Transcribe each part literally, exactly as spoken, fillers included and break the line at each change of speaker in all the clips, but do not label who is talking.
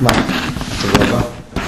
מה? תודה רבה.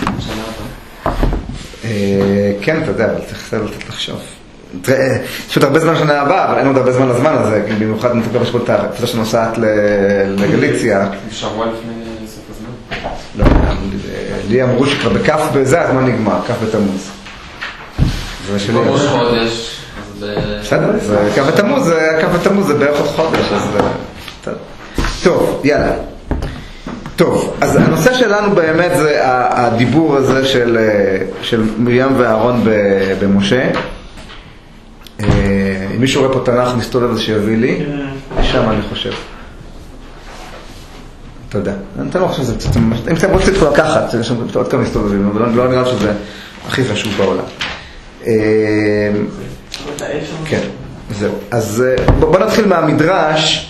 כן, אתה יודע, אבל צריך לחשוב. יש עוד הרבה זמן שנה הבאה, אבל אין עוד הרבה זמן לזמן הזה, במיוחד נתקבל בשביל את הקבוצה שנוסעת לגליציה.
שבוע לפני סוף הזמן?
לא, לי אמרו שכבר בכף בזה הזמן נגמר, כף בתמוז. זה שלי.
ראש חודש.
בסדר, כף בתמוז, כף בתמוז זה בערך עוד חודש, אז טוב, יאללה. טוב, אז הנושא שלנו באמת זה הדיבור הזה של, של מרים ואהרון במשה. אם מישהו רואה פה תנ"ך מסתובב אז שיביא לי, שם אני חושב. תודה. אני לא חושב שזה קצת, אם אתם רוצים כבר לקחת, יש שם עוד כמה מסתובבים, אבל לא נראה שזה הכי חשוב בעולם. כן, זהו. אז בוא נתחיל מהמדרש.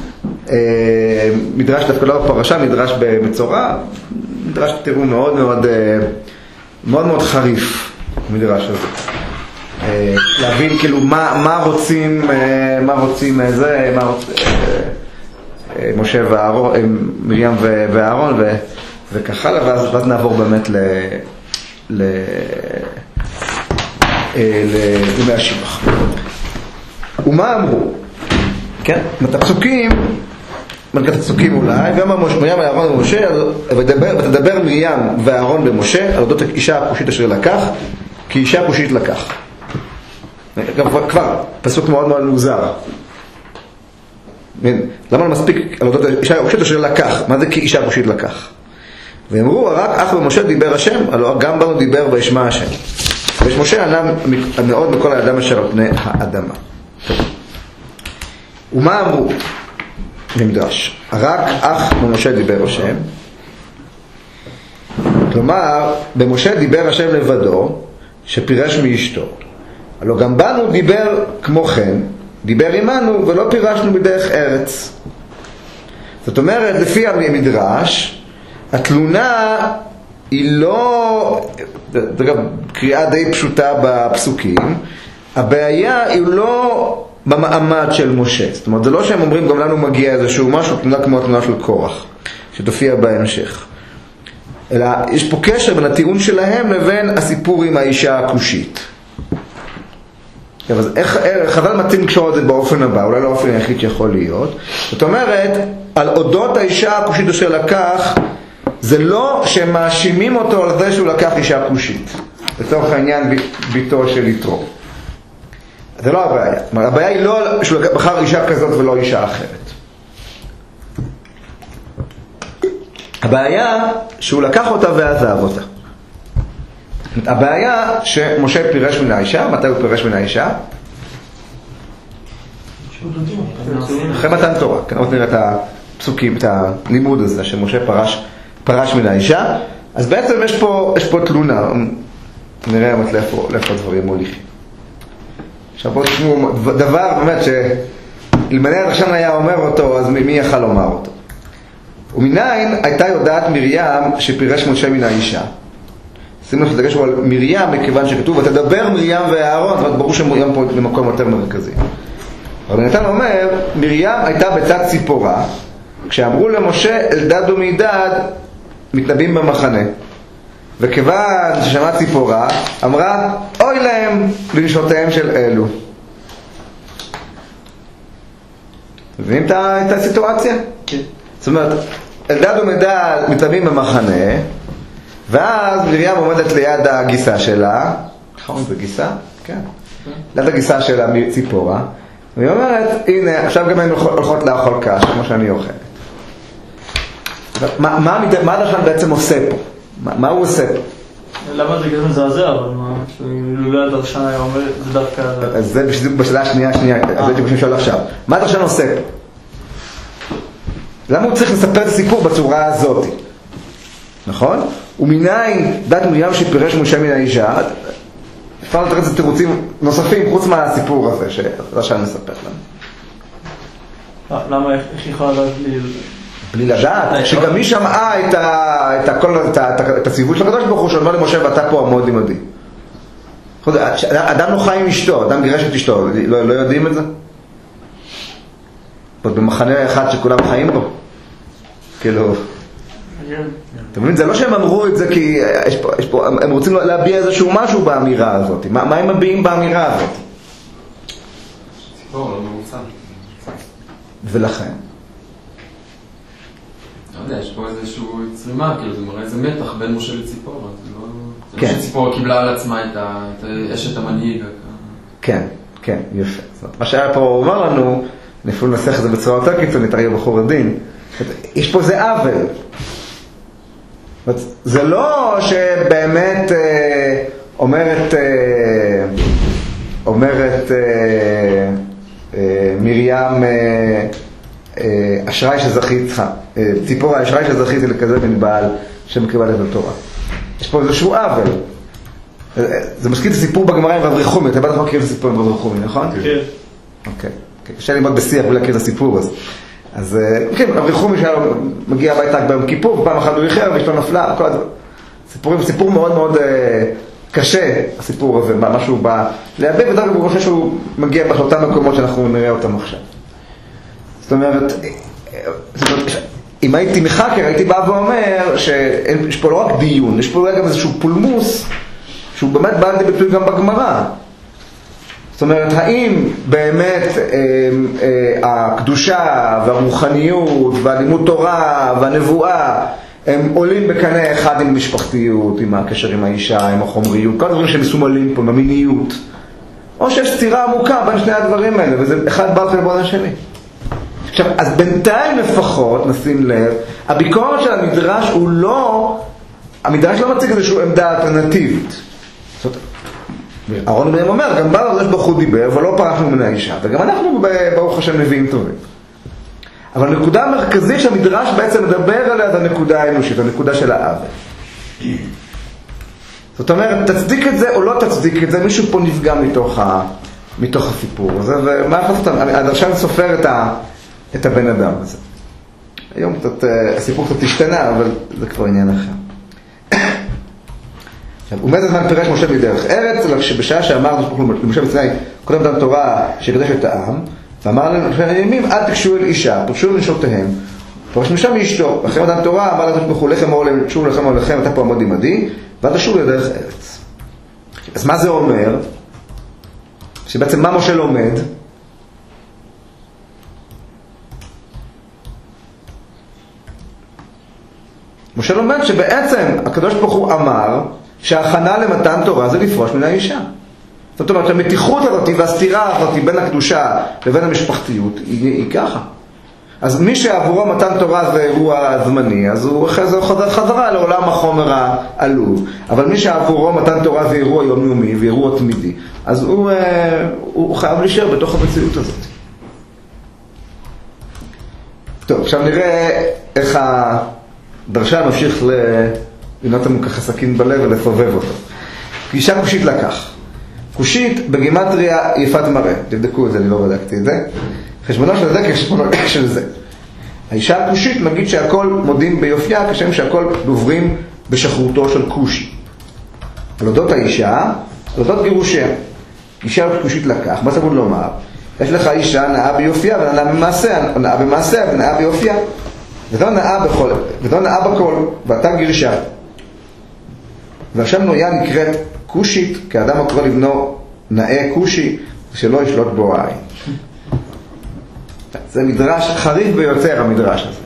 מדרש דווקא לא בפרשה, מדרש במצורע, מדרש תראו מאוד מאוד מאוד מאוד חריף, מדרש הזה. להבין כאילו מה מה רוצים מה רוצים זה מה רוצים משה ואהרון, מרים ואהרון וכך הלאה, ואז ואז נעבור באמת ל ל לימי השבח. ומה אמרו? כן, את הפסוקים, מלכת הפסוקים אולי, גם מרים ואהרון ומשה, ותדבר מרים ואהרון במשה על אודות אישה הכושית אשר לקח, כי אישה כושית לקח. כבר, פסוק מאוד מאוד מוזר. למה לא מספיק על אודות אישה הכושית אשר לקח? מה זה כי אישה כושית לקח? ואמרו, רק אך במשה דיבר השם, הלוא גם בנו דיבר וישמע השם. ויש משה ענה מאוד מכל האדם אשר על פני האדמה. ומה אמרו? במדרש, רק אך במשה דיבר השם. כלומר, במשה דיבר השם לבדו, שפירש מאשתו. הלוא גם בנו דיבר כמו כן, דיבר עמנו ולא פירשנו בדרך ארץ. זאת אומרת, לפי המדרש, התלונה היא לא, דרך קריאה די פשוטה בפסוקים, הבעיה היא לא במעמד של משה. זאת אומרת, זה לא שהם אומרים גם לנו מגיע איזשהו משהו, תלונה כמו התלונה של קורח, שתופיע בהמשך. אלא יש פה קשר בין הטיעון שלהם לבין הסיפור עם האישה הכושית. אז איך, חז"ל מתאים לקשור את זה באופן הבא, אולי לא האופן היחיד שיכול להיות. זאת אומרת, על אודות האישה הכושית אשר לקח, זה לא שהם מאשימים אותו על זה שהוא לקח אישה כושית. לצורך העניין ביתו של יתרו. זה לא הבעיה. הבעיה היא לא שהוא בחר אישה כזאת ולא אישה אחרת. הבעיה שהוא לקח אותה ועזב אותה. הבעיה שמשה פירש מן האישה. מתי הוא פירש מן האישה? אחרי מתן תורה. עוד נראה את הפסוקים, את הלימוד הזה שמשה פרש, פרש מן האישה. אז בעצם יש פה, יש פה תלונה. נראה לאיפה, לאיפה הדברים מוליכים. עכשיו בואו תשמעו דבר באמת שאלמלא הדרשן היה אומר אותו, אז מי יכל לומר אותו? ומניין הייתה יודעת מרים שפירש משה מן האישה. שימו לב שדגש הוא על מרים, מכיוון שכתוב ותדבר מרים ואהרון, זאת אומרת ברור שמרים פה למקום יותר מרכזי. אבל נתן אומר, מרים הייתה בצד ציפורה, כשאמרו למשה אלדד ומידד מתנבאים במחנה. וכיוון ששמעה ציפורה, אמרה, אוי להם לנשותיהם של אלו. מבינים את הסיטואציה? כן. זאת אומרת, אלדד ומידד מתנבאים במחנה, ואז מרים עומדת ליד הגיסה שלה, נכון, זה גיסה? כן. ליד הגיסה שלה ציפורה, והיא אומרת, הנה, עכשיו גם הן הולכות לאכול קש, כמו שאני אוכלת. מה, מה, מה הדרשן בעצם עושה פה? מה, מה הוא עושה פה?
למה זה כזה מזעזע, אבל מה, לולא הדרשן היה אומר, זה דווקא...
אז זה בשאלה השנייה, השנייה, אז זה הייתי בשביל עכשיו. מה הדרשן עושה פה? למה הוא צריך לספר את הסיפור בצורה הזאת? נכון? ומניין דת מרים שפירש משה מן האישה, אפשר לתת את זה תירוצים נוספים חוץ מהסיפור הזה שהדרשן מספר לנו.
למה, איך היא יכולה לדעת לי...
בלי לדעת, שגם מי שמעה את, ה, את, הכל, את, ה, את הציווי של הקדוש ברוך הוא שאומר למשה ואתה פה עמוד עמדי. אדם לא חי עם אשתו, אדם גירש את אשתו, לא, לא יודעים את זה? במחנה אחד שכולם חיים בו? כאילו... אתם מבינים? זה לא שהם אמרו את זה כי יש פה, יש פה, הם רוצים להביע איזשהו משהו באמירה הזאת. מה, מה הם מביעים באמירה הזאת?
ציפור, לא ממוצע.
ולכן?
לא יודע, יש פה איזשהו צרימה, כאילו זה מראה איזה מתח בין משה לציפור. זה לא...
כן.
זה שציפור קיבלה על עצמה את, ה... את אשת המנהיג.
כן, כן, יפה. זאת אומרת, מה שהיה פה אומר לנו, אני אפילו ננסח את זה בצורה יותר קיצונית, הרי בחור הדין. יש פה איזה עוול. זה לא שבאמת אה, אומרת, אה, אומרת אה, אה, מרים אה, אה, אשראי שזכית, אה, ציפורה אשראי שזכית לכזה בן בעל שמקבל את התורה. יש פה איזשהו עוול. זה מזכיר את הסיפור בגמרא עם רב רחומי, אתה בטח מכיר את הסיפור עם רב רחומי, נכון?
כן.
אוקיי. קשה ללמוד בשיח בלי להכיר את הסיפור הזה. אז כן, רב רחומי מגיע הביתה ביום כיפור, פעם אחת הוא איחר ואשתו נפלה, כל הדבר. סיפורים, סיפור מאוד מאוד קשה, הסיפור הזה, מה שהוא בא להביע, ודרך כלל הוא חושב שהוא מגיע באותם מקומות שאנחנו נראה אותם עכשיו. זאת אומרת, אם הייתי מחקר, הייתי בא ואומר שיש פה לא רק דיון, יש פה גם איזשהו פולמוס, שהוא באמת בא לידי ביטוי גם בגמרא. זאת אומרת, האם באמת אה, אה, הקדושה והרוחניות והלימוד תורה והנבואה הם עולים בקנה אחד עם משפחתיות, עם הקשר עם האישה, עם החומריות, כל הדברים שמסומלים פה, עם המיניות, או שיש סתירה עמוקה בין שני הדברים האלה, וזה אחד בא חלבון השני. עכשיו, אז בינתיים לפחות, נשים לב, הביקורת של המדרש הוא לא, המדרש לא מציג איזושהי עמדה אלטרנטיבית. זאת אומרת, אהרון בן אומר, גם בעל הקדוש ברוך הוא דיבר, ולא פרחנו מן האישה, וגם אנחנו ברוך השם נביאים טובים. אבל הנקודה המרכזית שהמדרש בעצם מדבר עליה, זה הנקודה האנושית, הנקודה של העוול. זאת אומרת, תצדיק את זה או לא תצדיק את זה, מישהו פה נפגע מתוך, ה, מתוך הסיפור הזה, ומה יכול לעשות? הדרשן סופר את, ה, את הבן אדם הזה. היום קצת, הסיפור קצת השתנה, אבל זה כבר עניין אחר. הוא אומר זמן פירש משה מדרך ארץ, אלא שבשעה שאמר למשה בסיני, קודם דם תורה שיקדש את העם, ואמר להם, ימים, אל תקשו אל אישה, פרשו לנשותיהם, פרש משם מאשתו, אחרי דם תורה, אמר להם, תשמחו לחם או שוב לחם או לחם, אתה פה עמוד עמדי, ואל תשוב לדרך ארץ. אז מה זה אומר? שבעצם מה משה לומד? משה לומד שבעצם הקדוש ברוך הוא אמר שההכנה למתן תורה זה לפרוש מן האישה. זאת אומרת, המתיחות הזאת והסתירה הזאת בין הקדושה לבין המשפחתיות היא, היא ככה. אז מי שעבורו מתן תורה זה אירוע זמני, אז הוא חוזר חזרה לעולם החומר העלוב. אבל מי שעבורו מתן תורה זה אירוע יומיומי ואירוע תמידי, אז הוא, הוא חייב להישאר בתוך המציאות הזאת. טוב, עכשיו נראה איך הדרשן ממשיך לנות לנו ככה סכין בלב ולסובב אותו. גישה קושית לקח. קושית בגימטריה יפת מראה. תבדקו את זה, אני לא בדקתי את זה. חשבונו של זה כחשבונו של זה. האישה הקושית מגיד שהכל מודים ביופייה, כשם שהכל דוברים בשחרותו של קושי. על אודות האישה, על אודות גירושיה. אישה קושית לקח, מה סבון לומר? יש לך אישה נאה ביופייה ונאה במעשה, נאה במעשה ונאה ביופייה. וזו נאה בכל, וזו נאה בכל, ואתה גירשה. ועכשיו נויה נקראת קושית, כאדם הקורא לבנו נאה קושי, שלא ישלוט בו העין. זה מדרש חריף ביותר, המדרש הזה.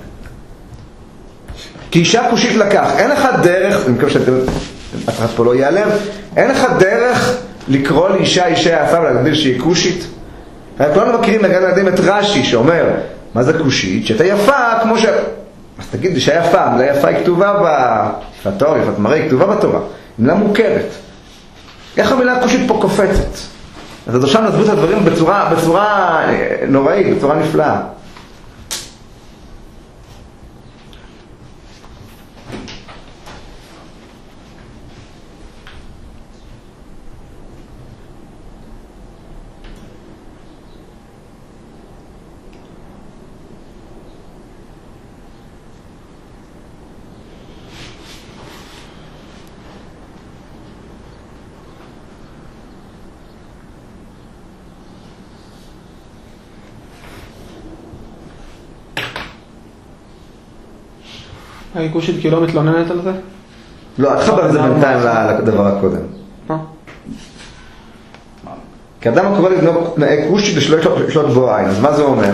כי אישה קושית לקח, אין לך דרך, אני מקווה שאתם, אף פה לא ייעלם, אין לך דרך לקרוא לאישה אישה יפה ולהגדיר שהיא קושית. כולנו מכירים לגן ילדים את רש"י שאומר, מה זה קושית? שאתה יפה כמו ש... אז תגיד, אישה יפה, המילה יפה היא כתובה יפת תורה, יפת מראה, היא כתובה בתורה. מילה מוכרת. איך המילה קושית פה קופצת? אז הדרשן נסביר את הדברים בצורה, בצורה נוראית, בצורה נפלאה.
הכושית כאילו לא מתלוננת על זה?
לא, את חבר את זה בינתיים לדבר הקודם.
מה?
כי אדם הקורא לבנות תנאי כושי לשלוט בו עין, אז מה זה אומר?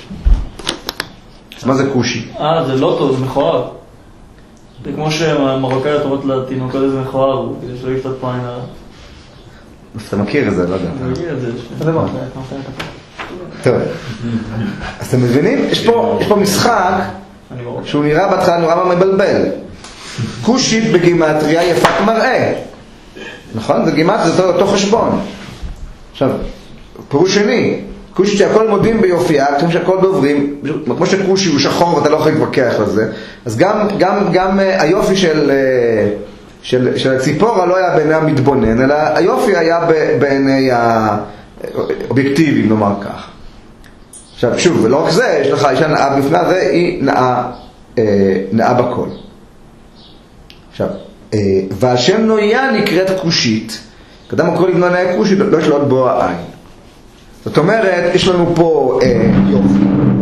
מה זה כושי?
אה, זה לא טוב, זה מכוער. זה כמו שמרוקאיות אומרות לתינוקות איזה מכוער, כדי שלא יפתת פה עין הרע.
אתה מכיר את זה, לא יודע.
אני מכיר את זה.
זה מה?
טוב, אז אתם מבינים? יש פה משחק שהוא נראה בהתחלה נורא מבלבל. כושית בגימטריה יפת מראה. נכון? זה גימטריה, זה אותו חשבון. עכשיו, פירוש שני, כושית שהכל מודים ביופייה, כמו שהכל דוברים, כמו שכושי הוא שחור ואתה לא יכול להתווכח על זה, אז גם, גם, גם היופי של, של, של הציפורה לא היה בעיני המתבונן, אלא היופי היה בעיני האובייקטיביים, נאמר כך. עכשיו, שוב, ולא רק זה, יש לך אישה נאה בפני זה, היא נאה, נאה בכל. עכשיו, והשם נויה נקראת כושית, קדם הכל לבנות נאה כושית, לא שלוט בו העין. זאת אומרת, יש לנו פה אה, יופי.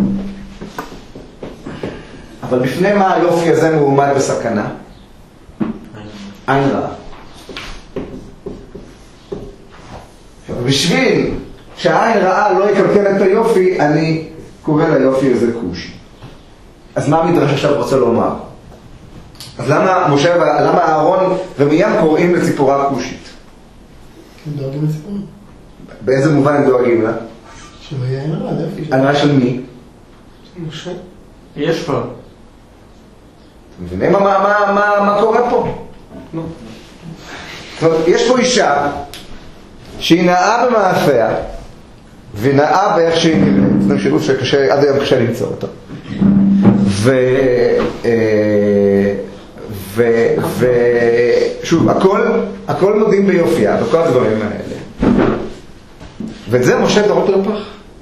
אבל בפני מה היופי הזה מעומד בסכנה? עין רעה. בשביל שהעין רעה לא יקלקל את היופי, אני קורא ליופי הזה כושי. אז מה המדרש עכשיו רוצה לומר? אז למה משה, למה אהרון ומרים קוראים לציפורה כושית?
הם דואגים לציפורה.
באיזה מובן הם דואגים לה?
שלא יהיה עין רעה, זה יופי.
עין רעה של מי?
משה.
יש פה.
מבינים מה, מה, מה, מה קורה פה?
לא.
זאת אומרת, יש פה אישה שהיא נאה במעשיה ונאה באיך שהיא נראית. זה שירות שקשה, עד היום קשה למצוא אותו. ו... ו... ו... שוב, הכל, הכל מודים ביופייה, בכל הדברים האלה. ואת זה משה דורות רפח.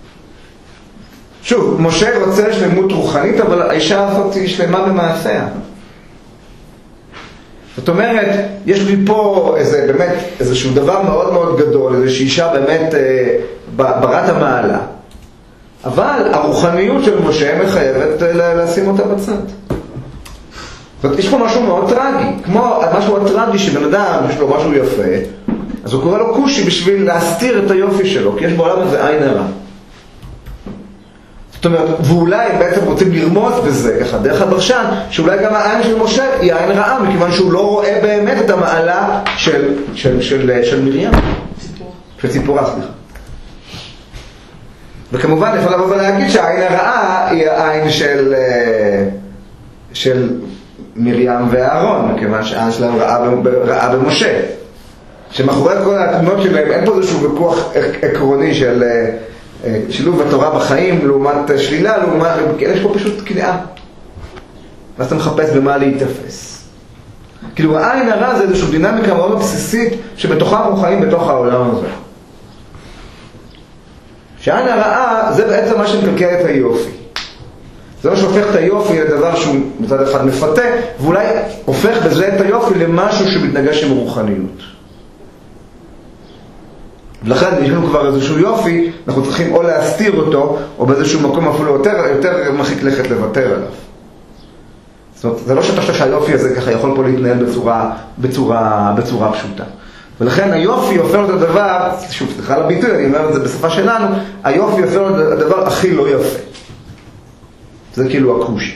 שוב, משה רוצה שלמות רוחנית, אבל האישה הזאת היא שלמה במעשיה. זאת אומרת, יש לי פה איזה, באמת, איזשהו דבר מאוד מאוד גדול, איזושהי אישה באמת אה, ברת המעלה. אבל הרוחניות של משה מחייבת לשים אותה בצד. זאת אומרת, יש פה משהו מאוד טרגי. כמו משהו הטרגי שבן אדם, יש לו משהו יפה, אז הוא קורא לו כושי בשביל להסתיר את היופי שלו, כי יש בעולם הזה עין הרע. זאת אומרת, ואולי בעצם רוצים לרמוז בזה, ככה, דרך הדרשן, שאולי גם העין של משה היא עין רעה, מכיוון שהוא לא רואה באמת את המעלה של, של, של, של מרים. של ציפורה, סליחה. וכמובן, אפשר לבוא ולהגיד שהעין הרעה היא העין של, של מרים ואהרון, מכיוון שהעין שלהם רעה, רעה במשה. שמאחורי כל התמונות שלהם אין פה איזשהו ויכוח עקרוני של שילוב התורה בחיים לעומת שלילה, לעומת, יש פה פשוט קנאה. ואז אתה מחפש במה להיתפס. כאילו העין הרע זה איזושהי דינמיקה מאוד בסיסית שבתוכה אנחנו חיים בתוך העולם הזה. שהעין הרעה זה בעצם מה שמקלקל את היופי. זה מה שהופך את היופי לדבר שהוא מצד אחד מפתה, ואולי הופך בזה את היופי למשהו שמתנגש עם רוחניות. ולכן יש לנו כבר איזשהו יופי, אנחנו צריכים או להסתיר אותו, או באיזשהו מקום אפילו יותר, יותר מרחיק לכת לוותר עליו. זאת אומרת, זה לא שאתה חושב שהיופי הזה ככה יכול פה להתנהל בצורה, בצורה, בצורה פשוטה. ולכן היופי הופך את הדבר, שוב, סליחה על הביטוי, אני אומר את זה בשפה שלנו, היופי הופך את הדבר הכי לא יפה. זה כאילו הכושי.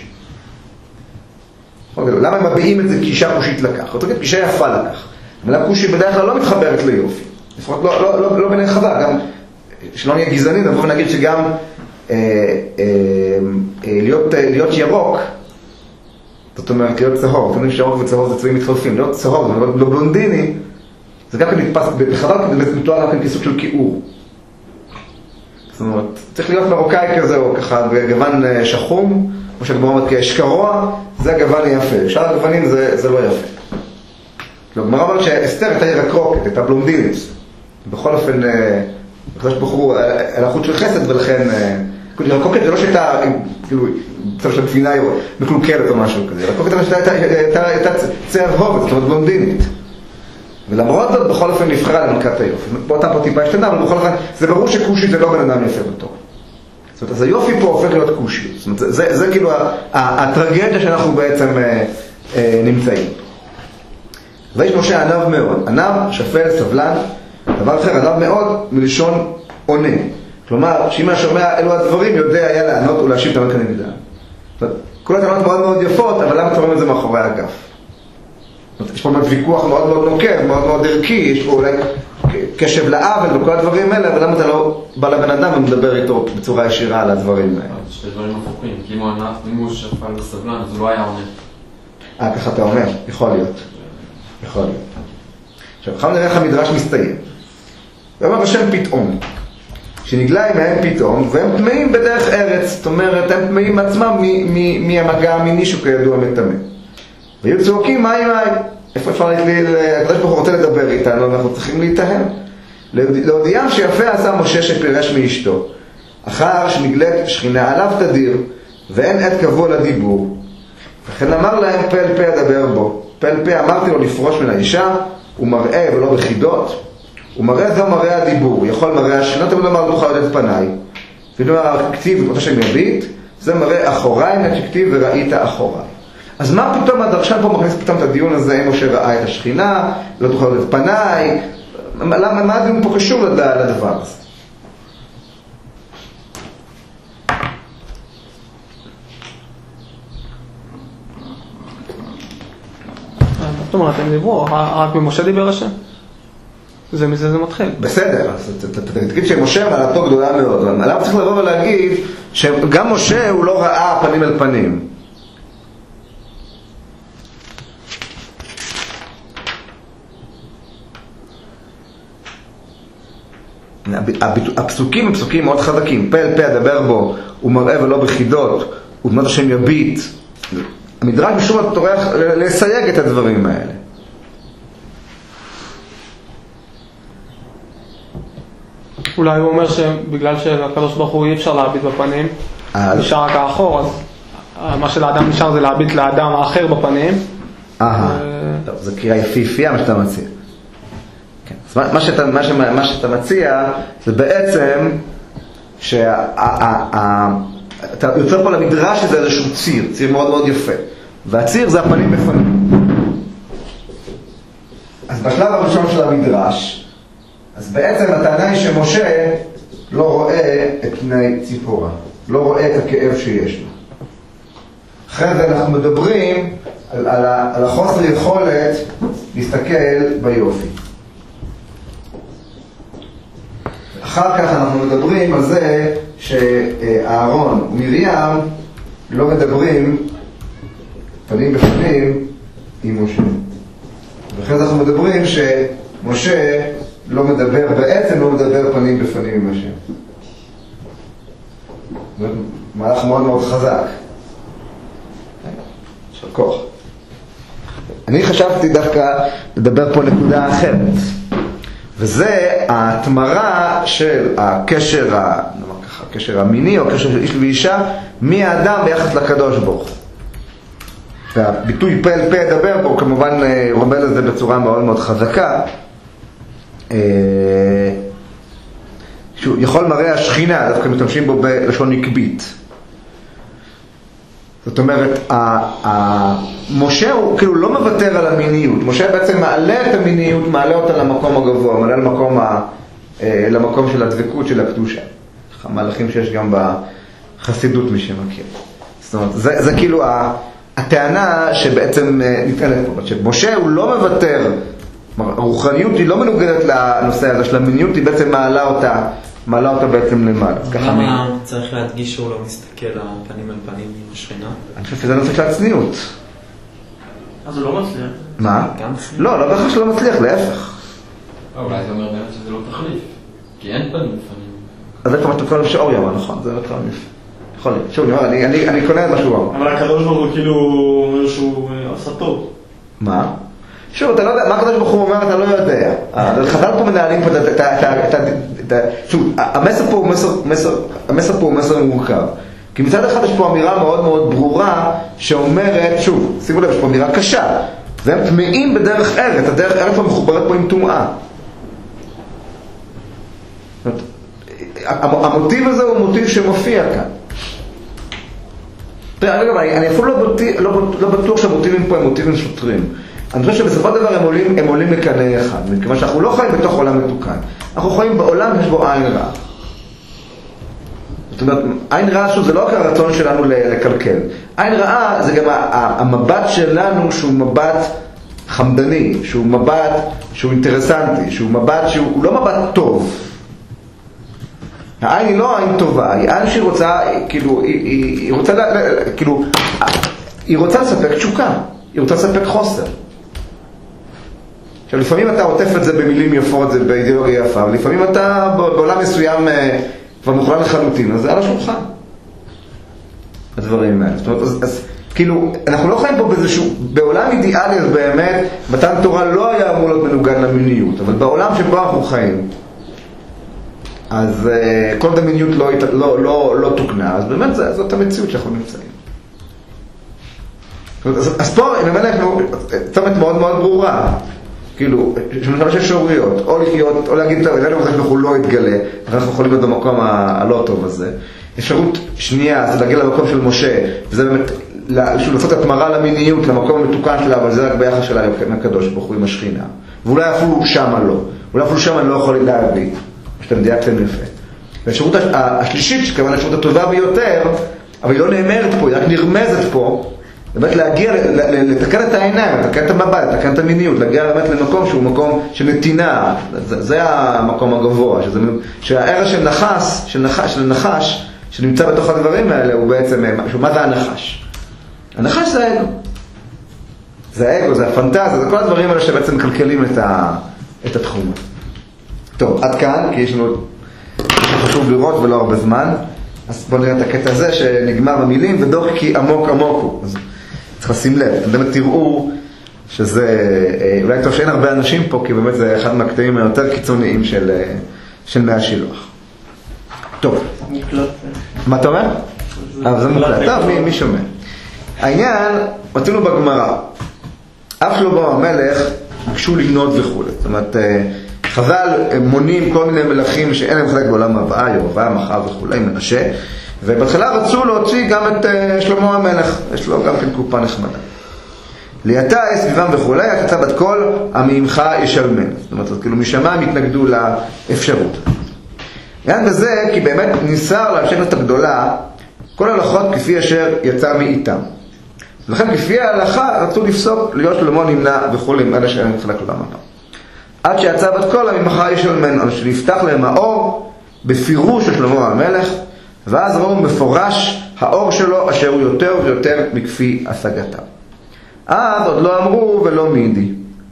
למה הם מביאים את זה כאישה כושית לקח? זאת אומרת, כאישה יפה לקח. אבל הכושי בדרך כלל לא מתחברת ליופי. לפחות לא, לא, לא, לא בני חווה, גם שלא נהיה גזעני, נבוא ונגיד שגם אה, אה, אה, להיות, אה, להיות ירוק, זאת אומרת, להיות צהוב, אתם יודעים שירוק וצהוב זה צבעים מתחלפים, להיות צהוב, זאת אומרת, לא בלונדיני, זה גם כן נתפס, בחווה מתואר גם כן כסוג של כיעור. זאת אומרת, צריך להיות מרוקאי כזה, או ככה, בגוון שחום, כמו שהגמרא אומרת כשקרוע, זה הגוון היפה, שאר הגוונים זה, זה לא יפה. הגמרא אומרת שאסתר הייתה ירקרוקת, הייתה בלונדינית. בכל אופן, הקדוש ברוך הוא על החוט של חסד, ולכן, ירקרוקת זה לא שהייתה, כאילו, צבע של גבינה מקלוקלת או משהו כזה. ירקרוקת הייתה צבע הובט, זאת אומרת בלונדינית. ולמרות זאת, בכל אופן נבחרה למלכת היופי. באותה פה טיפה השתנה, אבל בכל אופן, זה ברור שכושי זה לא בן אדם יפה בתור. זאת אומרת, אז היופי פה הופך להיות קושיות. זאת אומרת, זה, זה, זה כאילו הטרגדיה שאנחנו בעצם אה, אה, נמצאים. ויש משה ענב מאוד, ענב, שפל, סבלן, דבר אחר, ענב מאוד מלשון עונה. כלומר, שאם השומע אלו הדברים, יודע היה לענות ולהשיב את המן כנגדם. כל הטענות מאוד מאוד יפות, אבל למה תורם את זה מאחורי האגף? יש פה ויכוח מאוד מאוד נוקב, מאוד מאוד ערכי, יש פה אולי קשב לעוול וכל הדברים האלה, אבל למה אתה לא בא לבן אדם ומדבר איתו בצורה ישירה על הדברים האלה?
שתי דברים הפוכים, כי אם הוא ענף, אם הוא שפל וסבלן, אז הוא לא היה עונה.
אה, ככה אתה אומר, יכול להיות. יכול להיות. עכשיו, עכשיו נראה איך המדרש מסתיים. ואומר השם פתאום, שנגלה מהם פתאום, והם טמאים בדרך ארץ, זאת אומרת, הם טמאים מעצמם מהמגע המיני שהוא כידוע מטמא. ויהיו צועקים, מים מים. איפה אפשר להתליל, הקדוש ברוך הוא רוצה לדבר איתנו, אנחנו צריכים להתאהם. להודיעם שיפה עשה משה שפירש מאשתו, אחר שנגלית שכינה עליו תדיר, ואין עת קבוע לדיבור. וכן אמר להם פה אל פה אדבר בו. פה אל פה אמרתי לו לפרוש מן האישה, הוא מראה ולא בחידות. הוא מראה זו מראה הדיבור, יכול מראה השכינה, תמיד אמר תוכל עוד את פניי. ונאמר כתיב כמו שם יביט, זה מראה אחוריי נתכתיב וראית אחוריי. אז מה פתאום הדרשן פה מכניס פתאום את הדיון הזה, אם משה ראה את השכינה, לא תוכל עוד את פניי, מה, מה הדיון פה קשור לדבר הזה?
זאת אומרת, הם דיברו, רק ממשה דיבר השם. זה מזה זה מתחיל.
בסדר, תגיד שמשה מעלתו גדולה מאוד, אבל עליו צריך לבוא ולהגיד שגם משה הוא לא ראה פנים אל פנים. הפסוקים הם פסוקים מאוד חזקים. פה אל פה אדבר בו, הוא מראה ולא בחידות, ובנות השם יביט. המדרש משום מה טורח לסייג את הדברים האלה.
אולי הוא אומר שבגלל שלקדוש ברוך הוא אי אפשר להביט בפנים, נשאר רק האחור, אז מה שלאדם נשאר זה להביט לאדם האחר בפנים.
אה, טוב, זו קריאה יפיפייה מה שאתה מציע. מה שאתה, מה שאתה, מה שאתה מציע זה בעצם שאתה יוצר פה למדרש שזה איזשהו ציר, ציר מאוד מאוד יפה, והציר זה הפנים בפנים. אז בשלב הראשון של המדרש, אז בעצם הטענה היא שמשה לא רואה את פני ציפורה, לא רואה את הכאב שיש לו. אחרי זה אנחנו מדברים על, על, על החוסר יכולת להסתכל ביופי. אחר כך אנחנו מדברים על זה שאהרון ומרים לא מדברים פנים בפנים עם משה. ואחרי זה אנחנו מדברים שמשה לא מדבר, בעצם לא מדבר פנים בפנים עם השם. זה מהלך מאוד מאוד חזק. של כוח. אני חשבתי דווקא לדבר פה נקודה אחרת. וזה ההתמרה של הקשר, ה... הקשר המיני או הקשר של איש ואישה מהאדם ביחס לקדוש ברוך. והביטוי פה אל פה אדבר בו כמובן רומז לזה בצורה מאוד מאוד חזקה. שהוא יכול מראה השכינה, דווקא משתמשים בו בלשון נקבית. זאת אומרת, משה הוא כאילו לא מוותר על המיניות. משה בעצם מעלה את המיניות, מעלה אותה למקום הגבוה, מעלה למקום, ה, למקום של הדבקות של הקדושה. המהלכים שיש גם בחסידות מי שמכיר. זאת אומרת, זה, זה כאילו הטענה שבעצם נטענת פה. שמשה הוא לא מוותר, הרוחניות היא לא מנוגדת לנושא הזה של המיניות, היא בעצם מעלה אותה, מעלה אותה בעצם למעלה.
למה צריך להדגיש שהוא לא מסתכל על פנים על פנים עם השכינה?
אני חושב שזה נושא של הצניעות.
אז הוא לא מצליח.
מה? לא, לא בהכרח שלא מצליח, להפך.
אולי זה אומר באמת שזה לא תחליף, כי אין פנים בפנים.
אז זה כבר תקול שאור ימה, נכון? זה לא תחליף. יכול להיות. שוב, אני קונה את מה שהוא אמר.
אבל הקדוש ברוך הוא כאילו אומר שהוא עשה טוב.
מה? שוב, אתה לא יודע, מה הקדוש ברוך הוא אומר, אתה לא יודע. חז"ל פה מנהלים פה את ה... שוב, המסר פה הוא מסר, המסר פה הוא מסר מורכב. כי מצד אחד יש פה אמירה מאוד מאוד ברורה שאומרת, שוב, שימו לב, יש פה אמירה קשה. והם טמאים בדרך ארץ, הדרך ארץ המחוברת פה עם טומאה. המוטיב הזה הוא מוטיב שמופיע כאן. תראה, אגב, אני אפילו לא, בטוח, לא, לא בטוח שהמוטיבים פה הם מוטיבים סותרים. אני חושב שבסופו של דבר הם עולים, הם עולים לקנה אחד, מכיוון שאנחנו לא חיים בתוך עולם מתוקן. אנחנו חיים בעולם שיש בו עין רע. זאת אומרת, עין רעה שוב זה לא רק הרצון שלנו לקלקל. עין רעה זה גם המבט שלנו שהוא מבט חמדני, שהוא מבט שהוא אינטרסנטי, שהוא מבט שהוא לא מבט טוב. העין היא לא עין טובה, היא עין שהיא רוצה, כאילו, היא, היא, היא רוצה, כאילו, היא רוצה לספק תשוקה, היא רוצה לספק חוסר. עכשיו, לפעמים אתה עוטף את זה במילים יפות, זה באידיאולוגיה יפה, ולפעמים אתה בעולם מסוים כבר מוכלל לחלוטין, אז זה על השולחן. הדברים האלה. זאת אומרת, אז, אז כאילו, אנחנו לא חיים פה באיזשהו, בעולם אידיאלי, אז באמת, מתן תורה לא היה אמור להיות מנוגן למיניות, אבל בעולם שבו אנחנו חיים, אז uh, כל דמיניות לא, לא, לא, לא תוקנה, אז באמת זה, זאת המציאות שאנחנו נמצאים. אז, אז פה, באמת, צומת מאוד מאוד ברורה. כאילו, שמתחילה שיש שעוריות, או לחיות, או להגיד, טוב, אלינו וזה שאנחנו לא יתגלה, אנחנו יכולים להיות במקום ה- הלא טוב הזה. אפשרות שנייה, זה להגיע למקום של משה, וזה באמת, לעשות התמרה למיניות, למקום המתוקן שלה, אבל זה רק ביחס שלה עם הקדוש ברוך הוא, עם השכינה. ואולי אפילו שמה לא. אולי אפילו שמה לא יכול להביא. שאתם דייקתם יפה. והאפשרות השלישית, שכמובן האפשרות הטובה ביותר, אבל היא לא נאמרת פה, היא רק נרמזת פה, באמת להגיע, לתקן את העיניים, לתקן את המבט, לתקן את המיניות, להגיע באמת למקום שהוא מקום של נתינה, זה, זה המקום הגבוה, שזה, שהערך של נחש, של נחש, של נחש, שנמצא בתוך הדברים האלה, הוא בעצם, מה זה הנחש? הנחש זה האגו. זה האגו, זה הפנטזיה, זה כל הדברים האלה שבעצם מקלקלים את, ה, את התחום. טוב, עד כאן, כי יש לנו חשוב לראות ולא הרבה זמן, אז בואו נראה את הקטע הזה שנגמר במילים, ודוח כי עמוק עמוק הוא. אז צריך לשים לב, אתם באמת תראו שזה, אולי טוב שאין הרבה אנשים פה, כי באמת זה אחד מהקטעים היותר קיצוניים של, של מאה השילוח. טוב.
מוקלט.
מה אתה אומר? אבל זה מוקלט. טוב, מי, מי שומע? העניין, מתנו בגמרא. אף שלמה המלך ביקשו לגנות וכו'. זאת אומרת, חז"ל מונים כל מיני מלכים שאין להם חלק בעולם הבא, ירבעם, אחאב וכו', מנשה, ובתחילה רצו להוציא גם את שלמה המלך, יש לו גם כן קופה נחמדה. ליתה סביבם וכו', הקצה בת כל, עמך ישלמן. זאת אומרת, כאילו משמיים התנגדו לאפשרות. עניין בזה, כי באמת ניסר להמשכת הגדולה, כל הלכות כפי אשר יצא מאיתם. לכן כפי ההלכה רצו לפסוק להיות שלמה נמנע וכו', עם אלה שאין חלק לעולם הבא. עד שיצא בת כל הממחה ישלמן, שנפתח להם האור בפירוש של שלמה המלך, ואז ראו מפורש האור שלו אשר הוא יותר ויותר מכפי השגתם. אז עוד לא אמרו ולא מידי.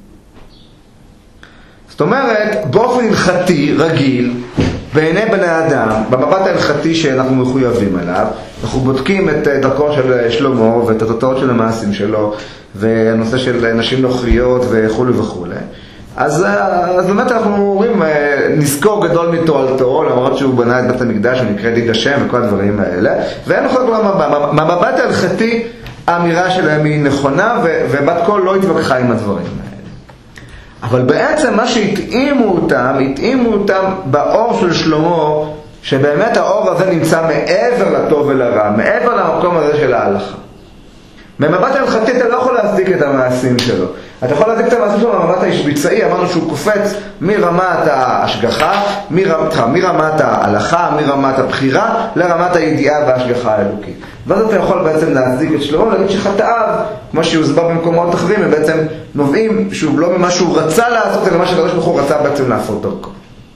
זאת אומרת, באופן הלכתי רגיל, בעיני בני אדם, במבט ההלכתי שאנחנו מחויבים עליו, אנחנו בודקים את דרכו של שלמה ואת התוצאות של המעשים שלו, והנושא של נשים נוכריות וכו' וכו'. אז, אז באמת אנחנו אומרים, נזכור גדול מתועלתו, למרות שהוא בנה את בית המקדש, הוא נקרא דיד השם וכל הדברים האלה, ואין לך כל המבט. מהמבט ההלכתי, האמירה שלהם היא נכונה, ובת כל לא התווכחה עם הדברים האלה. אבל בעצם מה שהתאימו אותם, התאימו אותם באור של שלמה, שבאמת האור הזה נמצא מעבר לטוב ולרע, מעבר למקום הזה של ההלכה. במבט ההלכתי אתה לא יכול להצדיק את המעשים שלו. אתה יכול להצדיק את המעשים שלו במבט ההשביצאי, אמרנו שהוא קופץ מרמת ההשגחה, מרמת, מרמת ההלכה, מרמת הבחירה, לרמת הידיעה וההשגחה האלוקית. ואז אתה יכול בעצם להצדיק את שלמה, להגיד שחטאיו, כמו שהוסבר במקומות אחרים, הם בעצם נובעים שוב לא ממה שהוא רצה לעשות, אלא מה שהקדוש ברוך הוא רצה בעצם לעשות דרכו.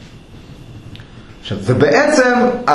ובעצם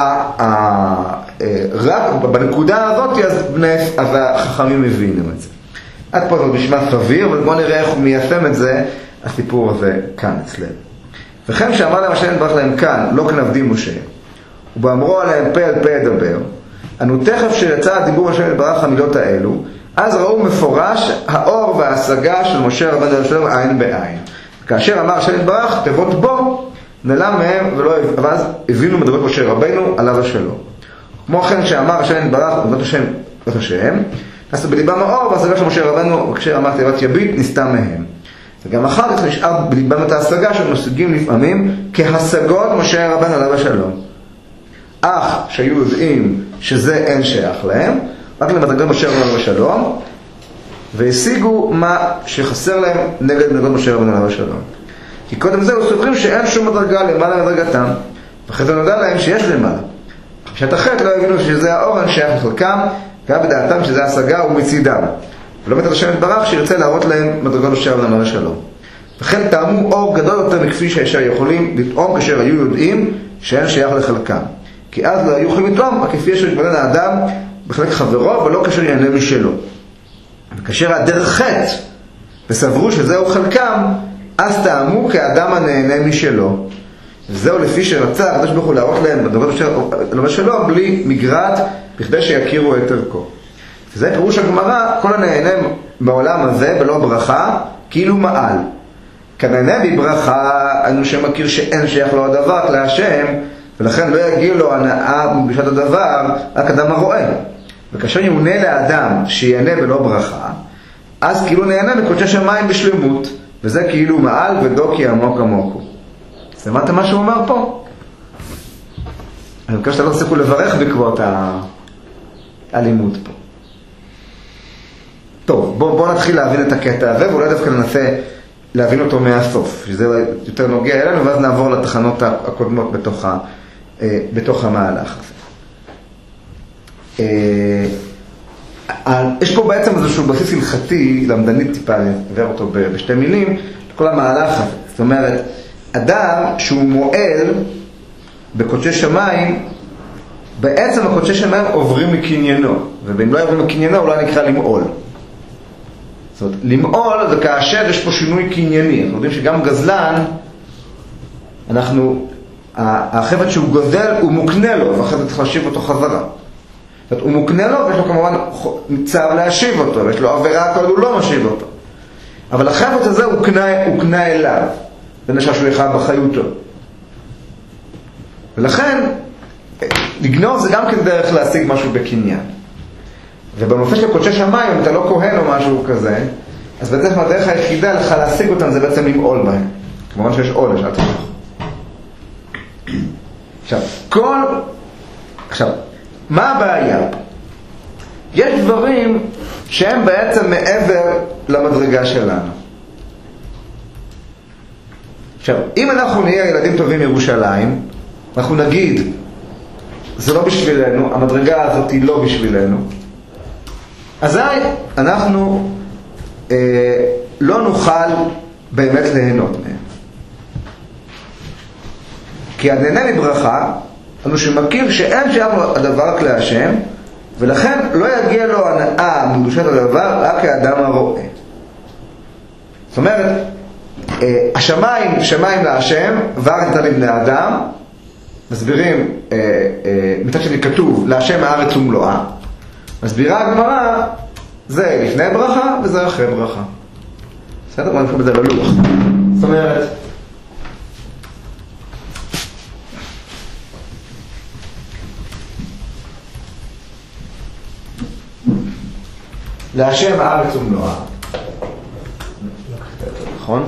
רק בנקודה הזאת אז החכמים מבינים את זה. עד פה זאת נשמע סביר, אבל בואו נראה איך הוא מיישם את זה, הסיפור הזה כאן אצלנו. וכן שאמר להם השם יתברך להם כאן, לא כנעבדי משה, ובאמרו עליהם פה על פה ידבר, אנו תכף שיצא הדיבור השם יתברך המילות האלו, אז ראו מפורש האור וההשגה של משה רבנו שלום עין בעין. כאשר אמר השם יתברך תיבות בו, נעלם מהם ולא, ואז הבינו מדברות משה רבנו עליו השלום. כמו כן שאמר השם יתברך ובנות השם בת השם, אז בליבם האור וההשגה של משה רבנו, וכאשר אמר תיבת יביט נסתם מהם. וגם אחר כך נשאר בליבם את ההשגה שמשיגים לפעמים כהשגות משה רבנו עליו השלום. אך שהיו יודעים שזה אין שייך להם, רק למדרגות משה רבנו ושלום, והשיגו מה שחסר להם נגד מדרגות משה רבנו ושלום. כי קודם זה הוא סוברים שאין שום מדרגה למעלה מדרגתם, ואחרי זה נודע להם שיש למעלה. בשעת אחרת לא הבינו שזה האורן שייך לחלקם, גם בדעתם שזה השגה ומצידם. ולא בית השם יתברך שירצה להראות להם מדרגות משה רבנו ושלום. וכן טעמו אור גדול יותר מכפי שהישר יכולים לטעום כאשר היו יודעים שאין שייך לחלקם. כי אז לא היו יכולים לטעום, כפי שהתבונן האדם בחלק חברו, ולא כאשר ייהנה משלו. וכאשר הדרך חטא וסברו שזהו חלקם, אז טעמו כאדם הנהנה משלו. וזהו לפי שרצה הקדוש ברוך הוא להראות להם מדרגות שלו בלי מגרעת, בכדי שיכירו את ערכו. וזה פירוש הגמרא, כל הנהנה בעולם הזה בלא ברכה, כאילו מעל. כנהנה בברכה, אנו שמכיר שאין שייך לו הדבר להשם, ולכן לא יגיע לו הנאה בשעת הדבר, רק אדם הרואה. וכאשר יעונה לאדם שיהנה בלא ברכה, אז כאילו נהנה מקודשי שמיים בשלמות, וזה כאילו מעל ודוקי עמוק עמוק הוא. שמעת מה שהוא אומר פה? אני מקווה שאתה לא תצטרכו לברך בעקבות הלימוד פה. טוב, בואו בוא נתחיל להבין את הקטע הזה, ואולי דווקא ננסה להבין אותו מהסוף, שזה יותר נוגע אלינו, ואז נעבור לתחנות הקודמות בתוך, ה, בתוך המהלך הזה. יש פה בעצם איזשהו בסיס הלכתי, למדנית טיפה, נעבר אותו בשתי מילים, כל המהלך הזה. זאת אומרת, אדם שהוא מועל בקודשי שמיים, בעצם הקודשי שמיים עוברים מקניינו, ואם לא עוברים מקניינו אולי נקרא למעול. זאת אומרת, למעול זה כאשר יש פה שינוי קנייני. אנחנו יודעים שגם גזלן, אנחנו, החפץ שהוא גוזל הוא מוקנה לו, ואחרי זה צריך להשיב אותו חזרה. זאת אומרת, הוא מוקנה לו ויש לו כמובן צער להשיב אותו, ויש לו עבירה כל הוא לא משיב אותו. אבל החפץ הזה הוא קנה, הוא קנה אליו, ונשאר שהוא יחד בחיותו. ולכן, לגנוב זה גם כן דרך להשיג משהו בקניין. ובנושא של קודשי שמיים, אם אתה לא כהן או משהו כזה, אז בדרך כלל הדרך היחידה לך להשיג אותם זה בעצם למעול בהם. כמובן שיש עול, יש עצמך. עכשיו, כל... עכשיו, מה הבעיה? יש דברים שהם בעצם מעבר למדרגה שלנו. עכשיו, אם אנחנו נהיה ילדים טובים מירושלים, אנחנו נגיד, זה לא בשבילנו, המדרגה הזאת היא לא בשבילנו, אזי אנחנו אה, לא נוכל באמת ליהנות מהם. כי הנהנה מברכה, אנו שמכיר שאין שייך הדבר רק להשם, ולכן לא יגיע לו הנאה מקדושת הדבר רק כאדם הרואה. זאת אומרת, אה, השמיים, שמיים להשם, וארץ ניתן לבני אדם, מסבירים, אה, אה, מצד שני כתוב, להשם הארץ ומלואה, מסבירה הגמרא, זה לפני ברכה וזה אחרי ברכה. בסדר? בוא נקרא בזה ללוח. זאת אומרת, להשם הארץ ומלואה. נכון?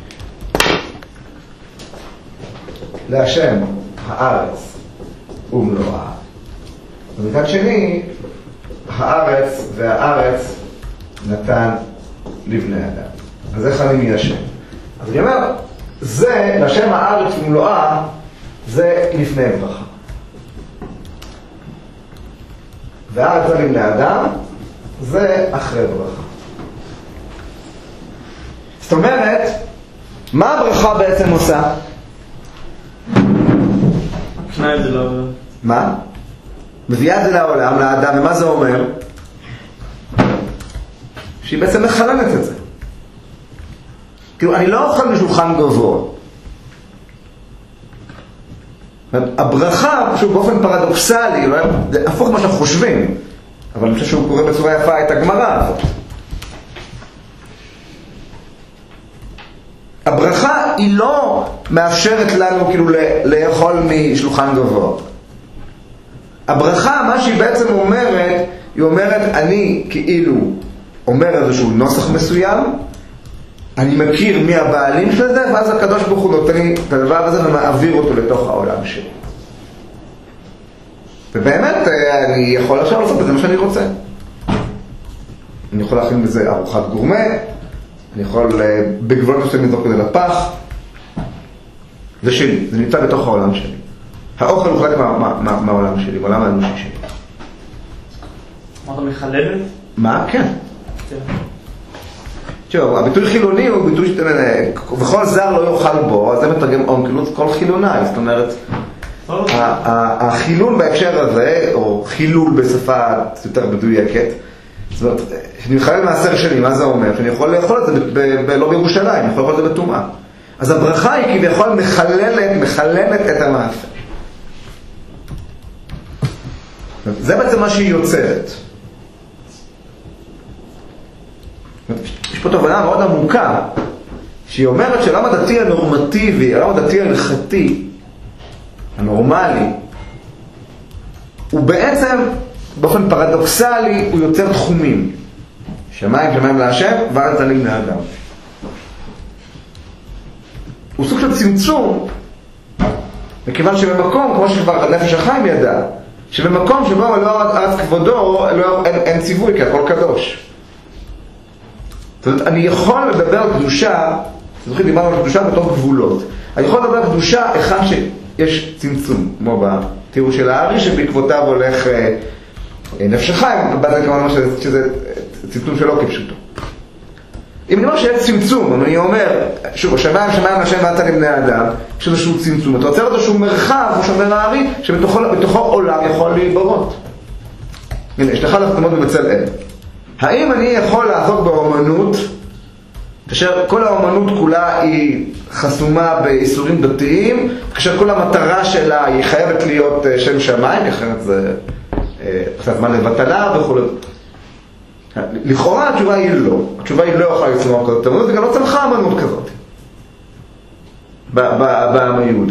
להשם הארץ ומלואה. ומצד שני, הארץ והארץ נתן לבני אדם. אז איך אני מיישם? אז אני אומר, זה, לשם הארץ ומלואה, זה לפני ברכה. והארץ זה לבני אדם, זה אחרי ברכה. זאת אומרת, מה הברכה בעצם עושה?
פנאי זה לא...
מה? מביאה את זה לעולם, לאדם, ומה זה אומר? שהיא בעצם מחלנת את זה. כאילו, אני לא אוכל משולחן גבוה. הברכה, פשוט באופן פרדוקסלי, זה הפוך מה שאנחנו חושבים, אבל אני חושב שהוא קורא בצורה יפה את הגמרא הזאת. הברכה היא לא מאפשרת לנו כאילו לאכול משולחן גבוה. הברכה, מה שהיא בעצם אומרת, היא אומרת, אני כאילו אומר איזשהו נוסח מסוים, אני מכיר מי הבעלים של זה, ואז הקדוש ברוך הוא נותן לי את הדבר הזה ומעביר אותו לתוך העולם שלי. ובאמת, אני יכול עכשיו לעשות את זה מה שאני רוצה. אני יכול להכין בזה ארוחת גורמה, אני יכול בגבולות מסוימים לזרוק את זה לפח. זה שלי, זה נמצא בתוך העולם שלי. האוכל הוא חלק מה, מה, מה, מהעולם שלי, מהעולם האנושי שלי.
מה אתה מחלבת?
מה? כן. תראו, הביטוי חילוני הוא ביטוי וכל זר לא יאכל בו, אז זה מתרגם אונקלוס, כל חילוני, זאת אומרת, החילון בהקשר הזה, או חילול בשפה יותר מדויקת, זאת אומרת, שאני מחלל מעשר שלי, מה זה אומר? שאני יכול לאכול את זה לא בירושלים, אני יכול לאכול את זה בטומאה. אז הברכה היא כביכול מחללת, מחללת את המעשה. זה בעצם מה שהיא יוצרת. יש פה תובנה מאוד עמוקה, שהיא אומרת שלעולם הדתי הנורמטיבי, העולם הדתי ההלכתי, הנורמלי, הוא בעצם, באופן פרדוקסלי, הוא יוצר תחומים. שמיים, שמיים להשם, וארץ עלים בני אדם. הוא סוג של צמצום, מכיוון שבמקום, כמו שכבר נפש החיים ידע, שבמקום שבו לא ארץ כבודו, לא, אין, אין ציווי, כי הכל קדוש. זאת אומרת, אני יכול לדבר על קדושה, זוכרים, דיברנו על קדושה בתוך גבולות. אני יכול לדבר על קדושה אחד שיש צמצום, כמו בתיאור של הארי, שבעקבותיו הולך אה, נפש החיים, בזה כמובן שזה, שזה צמצום שלו כפשוטו. אם אני אומר שיש צמצום, אבל אני אומר, שוב, השמיים, שמיים, השם ואתה לבני האדם, יש איזשהו צמצום. אתה רוצה לו איזשהו מרחב, כמו שאומר הארי, שבתוכו עולם יכול להיברות. הנה, יש לך לחתמות בבצלאל. האם אני יכול לעסוק באומנות, כאשר כל האומנות כולה היא חסומה באיסורים דתיים, כאשר כל המטרה שלה היא חייבת להיות שם שמיים, אחרת זה קצת זמן לבטלה וכו'. לכאורה התשובה היא לא. התשובה היא לא יכולה לצמוח כזאת אמנות, וגם לא צמחה אמנות כזאת בעם היהודי.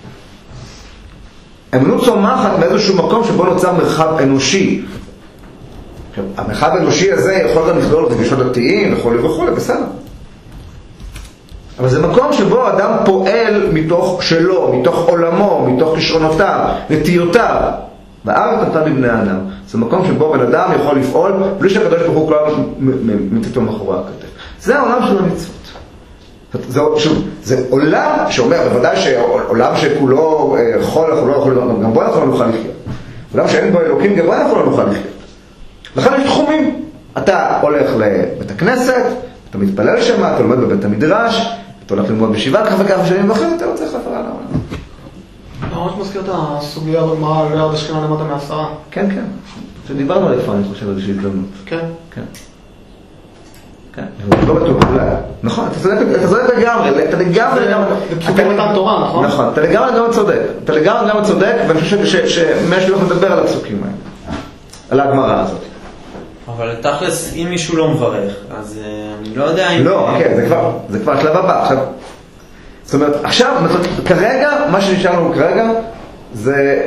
אמנות צומחת מאיזשהו מקום שבו נוצר מרחב אנושי. המרחב האנושי הזה יכול גם לכלול רגשות דתיים וכו' וכו', בסדר. אבל זה מקום שבו אדם פועל מתוך שלו, מתוך עולמו, מתוך כישרונותיו, נטיותיו. בארץ נתן לבני האדם. זה מקום שבו בן אדם יכול לפעול בלי שהקדוש ברוך הוא כלל מציתו מאחורי הכתף. זה העולם של המצוות. זה, שוב, זה עולם שאומר, בוודאי שעולם שכולו חול, אנחנו לא יכולים, גם בו אנחנו לא נוכל לחיות. עולם שאין בו אלוקים, גם בו אנחנו לא נוכל לחיות. לכן יש תחומים. אתה הולך לבית הכנסת, אתה מתפלל שם, אתה לומד בבית המדרש, אתה הולך ללמוד בישיבה ככה וככה שנים, ואחרי אתה לא צריך להפרה לעולם.
ממש מזכיר את הסוגיה בגמרא על ירד השכינה למטה מעשרה.
כן, כן. שדיברנו על איפה, אני חושב, איזושהי הזדמנות.
כן.
כן. כן. לא בטוח, אולי. נכון, אתה צודק לגמרי, אתה לגמרי לגמרי...
בפסוקי מתן תורה, נכון?
נכון, אתה לגמרי לגמרי צודק. אתה לגמרי לגמרי צודק, ואני חושב שמאה שלא מדבר על הפסוקים האלה. על הגמרא הזאת.
אבל תכלס, אם מישהו לא מברך, אז אני לא יודע אם...
לא, כן, זה כבר, זה כבר השלב הבא. עכשיו, זאת אומרת, עכשיו, כרגע, מה שנשאר לנו כרגע, זה,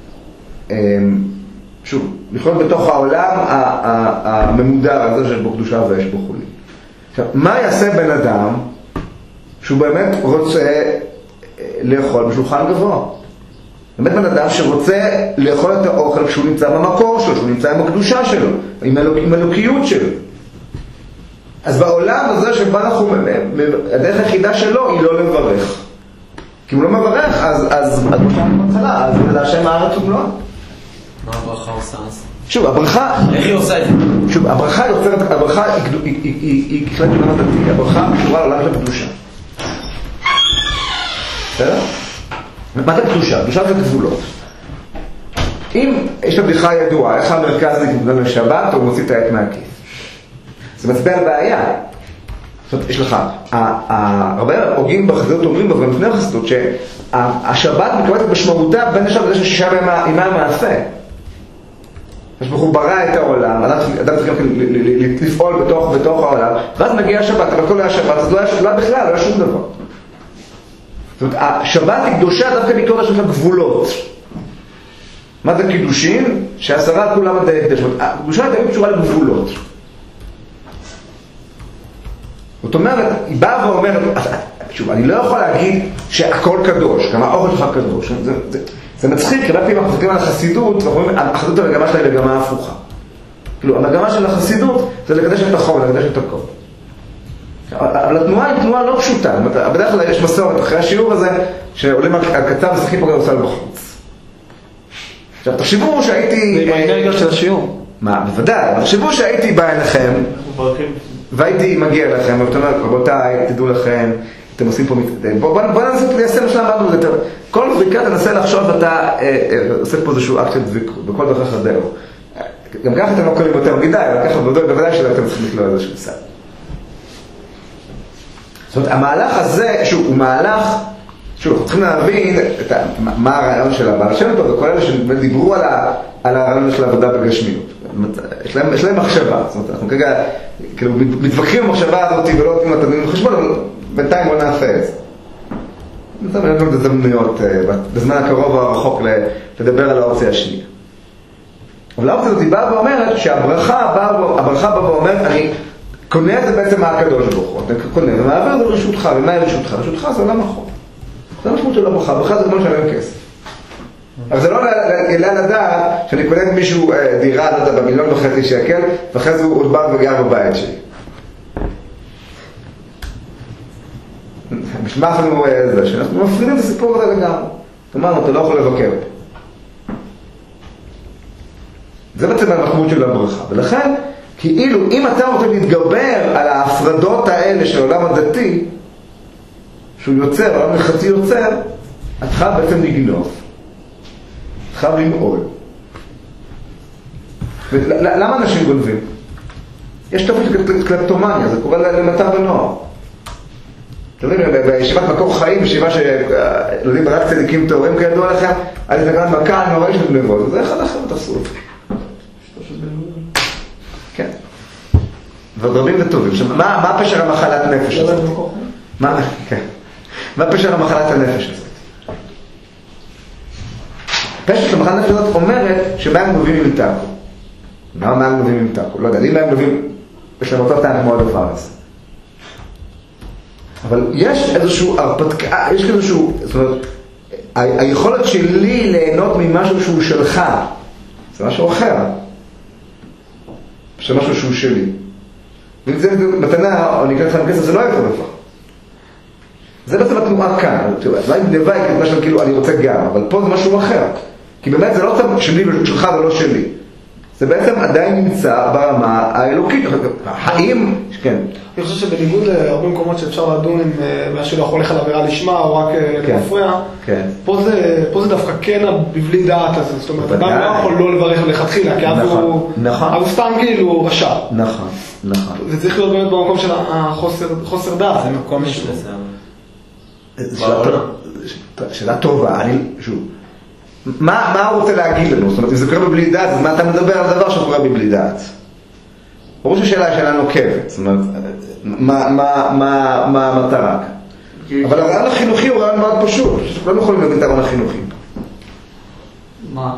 שוב, לחיות בתוך העולם הממודר הזה שיש בו קדושה ויש בו חולין. עכשיו, מה יעשה בן אדם שהוא באמת רוצה לאכול בשולחן גבוה? באמת בן אדם שרוצה לאכול את האוכל כשהוא נמצא במקור שלו, כשהוא נמצא עם הקדושה שלו, עם, אלוק, עם אלוקיות שלו. אז בעולם הזה שבה אנחנו, הדרך היחידה שלו היא לא לברך. כי אם הוא לא מברך, אז, אז, אז כמו בהתחלה, אז זה השם הארץ ומלואה.
מה הברכה עושה אז?
שוב, הברכה...
איך היא עושה את זה?
שוב, הברכה יוצרת, הברכה היא ככלל של עולם הדתי, הברכה קשורה לעולם של קדושה. בסדר? מה זה קדושה? קדושה זה גבולות. אם יש לבדיחה ידועה, איך המרכז נקבע לשבת, הוא מוציא את העט מהכיס. זה מצביע על בעיה. זאת אומרת, יש לך, הרבה הוגים בחסידות אומרים, אבל לפני החסידות, שהשבת מקבלת את משמעותה בין השבת לזה ששישה ימי המעשה. יש בחור ברא את העולם, אדם צריך גם לפעול בתוך העולם, ואז מגיע השבת, אבל כל השבת, אז לא היה בכלל, לא היה שום דבר. זאת אומרת, השבת היא קדושה דווקא מקור יש לך גבולות. מה זה קידושין? שהעשרה כולם עד ההקדש. הקדושה תמיד קשורה לגבולות. זאת אומרת, היא באה ואומרת, שוב, אני לא יכול להגיד שהכל קדוש, גם האוכל שלך קדוש. זה, זה, זה זה מצחיק, כי הרבה פעמים אנחנו מסתכלים על החסידות, ואנחנו אומרים, החסידות המגמה שלה היא מגמה הפוכה. כאילו, המגמה של החסידות זה לקדש את החום, לקדש את הכל. אבל התנועה היא תנועה לא פשוטה. בדרך כלל יש מסורת אחרי השיעור הזה, שעולים על קצר ושחקים פה כדורסל בחוץ. עכשיו, תחשבו שהייתי...
זה עם האנרגיה של השיעור.
מה, בוודאי. תחשבו שהייתי בא אליכם, והייתי מגיע אליכם, ואתה אומר, רבותיי, תדעו לכם, אתם עושים פה... בואו ננסה ליישם שלם בעדו יותר. כל זריקה תנסה לחשוב ואתה עושה פה איזשהו אקט של דביקות, בכל דרך חדרו. גם ככה אתם לא קוראים יותר מדי, אבל ככה בוודאי שלא אתם צריכים לקלוע איזשהו סל. זאת אומרת, המהלך הזה, שוב, הוא מהלך, שוב, אנחנו צריכים להבין את ה, מה הרעיון של הבעל שם טוב, וכל אלה שדיברו על, על הרעיון של העבודה בגשמיות. יש להם, יש להם מחשבה, זאת אומרת, אנחנו כרגע, כאילו, מתווכחים במחשבה הזאת ולא נותנים אותה דין חשבון, אבל בינתיים בוא נעשה את זה. זאת אומרת, אין לנו הזדמנויות בזמן הקרוב או הרחוק לדבר על האופציה השנייה. אבל האופציה הזאת היא באה ואומרת שהברכה באה, הברכה באה ואומרת, אני קונה את זה בעצם מהקדוש ברוך הוא, אתה קונה, ומעבר את זה לרשותך, ומה היא רשותך? רשותך זה עולם החוק. זה המשמעות של הברכה, הברכה זה כמו שלם כסף. אבל זה לא אלא לדעת שאני קונה את מישהו דירה, לא יודע, במיליון וחצי שקל, ואחרי זה הוא בא וגר בבית שלי. משמח לנו זה, שאנחנו מפרידים את הסיפור הזה לגמרי. אמרנו, אתה לא יכול לבקר. זה בעצם המשמעות של הברכה. ולכן, כאילו, אם אתה רוצה להתגבר על ההפרדות האלה של העולם הדתי, שהוא יוצר, העולם לחצי יוצר, את חייב בעצם לגנוב. את חייב למעול. למה אנשים גונבים? יש תופעה של קלפטומניה, זה קורה למטה ונוער. אתם יודעים, בישיבת מקור חיים, בישיבה שלולים רק צדיקים טהורים כידוע לכם, על איזה גרן מכה, נורא יש לגנבות, זה אחד אחר תעשו את זה. כן. ורבים וטובים. מה פשר המחלת נפש הזאת? מה? כן. מה פשר המחלת הנפש הזאת? פשר של המחלת הנפש הזאת אומרת שמה הם גנובים עם טאקו. מה הם גנובים עם טאקו? לא יודע, אם הם גנובים, יש להם אותו טען כמו הדבר הזה. אבל יש איזשהו הרפתקה, יש איזשהו, זאת אומרת, היכולת שלי ליהנות ממשהו שהוא שלך, זה משהו אחר. זה משהו שהוא שלי. ואם זה מתנה, או נקרא לכם כסף, זה לא היה אותו דבר. זה בעצם התנועה כאן. אולי גניבה היא כתבה של כאילו, אני רוצה גם, אבל פה זה משהו אחר. כי באמת זה לא שלי ושלך ולא שלי. זה בעצם עדיין נמצא ברמה האלוקית. האם, כן.
אני חושב שבניגוד להרבה מקומות שאפשר לדון עם משהו לא יכול לך לעבירה לשמה או רק להפריע, פה זה דווקא כן בבלי דעת הזה. זאת אומרת, אדם לא יכול לא לברך לכתחילה, כי אז הוא סתם כאילו רשע.
נכון, נכון.
זה צריך להיות באמת במקום של החוסר דעת.
זה מקום יש לזה.
שאלה טובה, אני, שוב. מה הוא רוצה להגיד לנו? זאת אומרת, אם זה קורה בבלי דעת, אז מה אתה מדבר על דבר שקורה בבלי דעת? ברור שהשאלה היא שאלה נוקבת, זאת אומרת, מה המטרה? אבל הרעיון החינוכי הוא רעיון מאוד פשוט, שכולנו יכולים להבין את הרעיון החינוכי.
מה?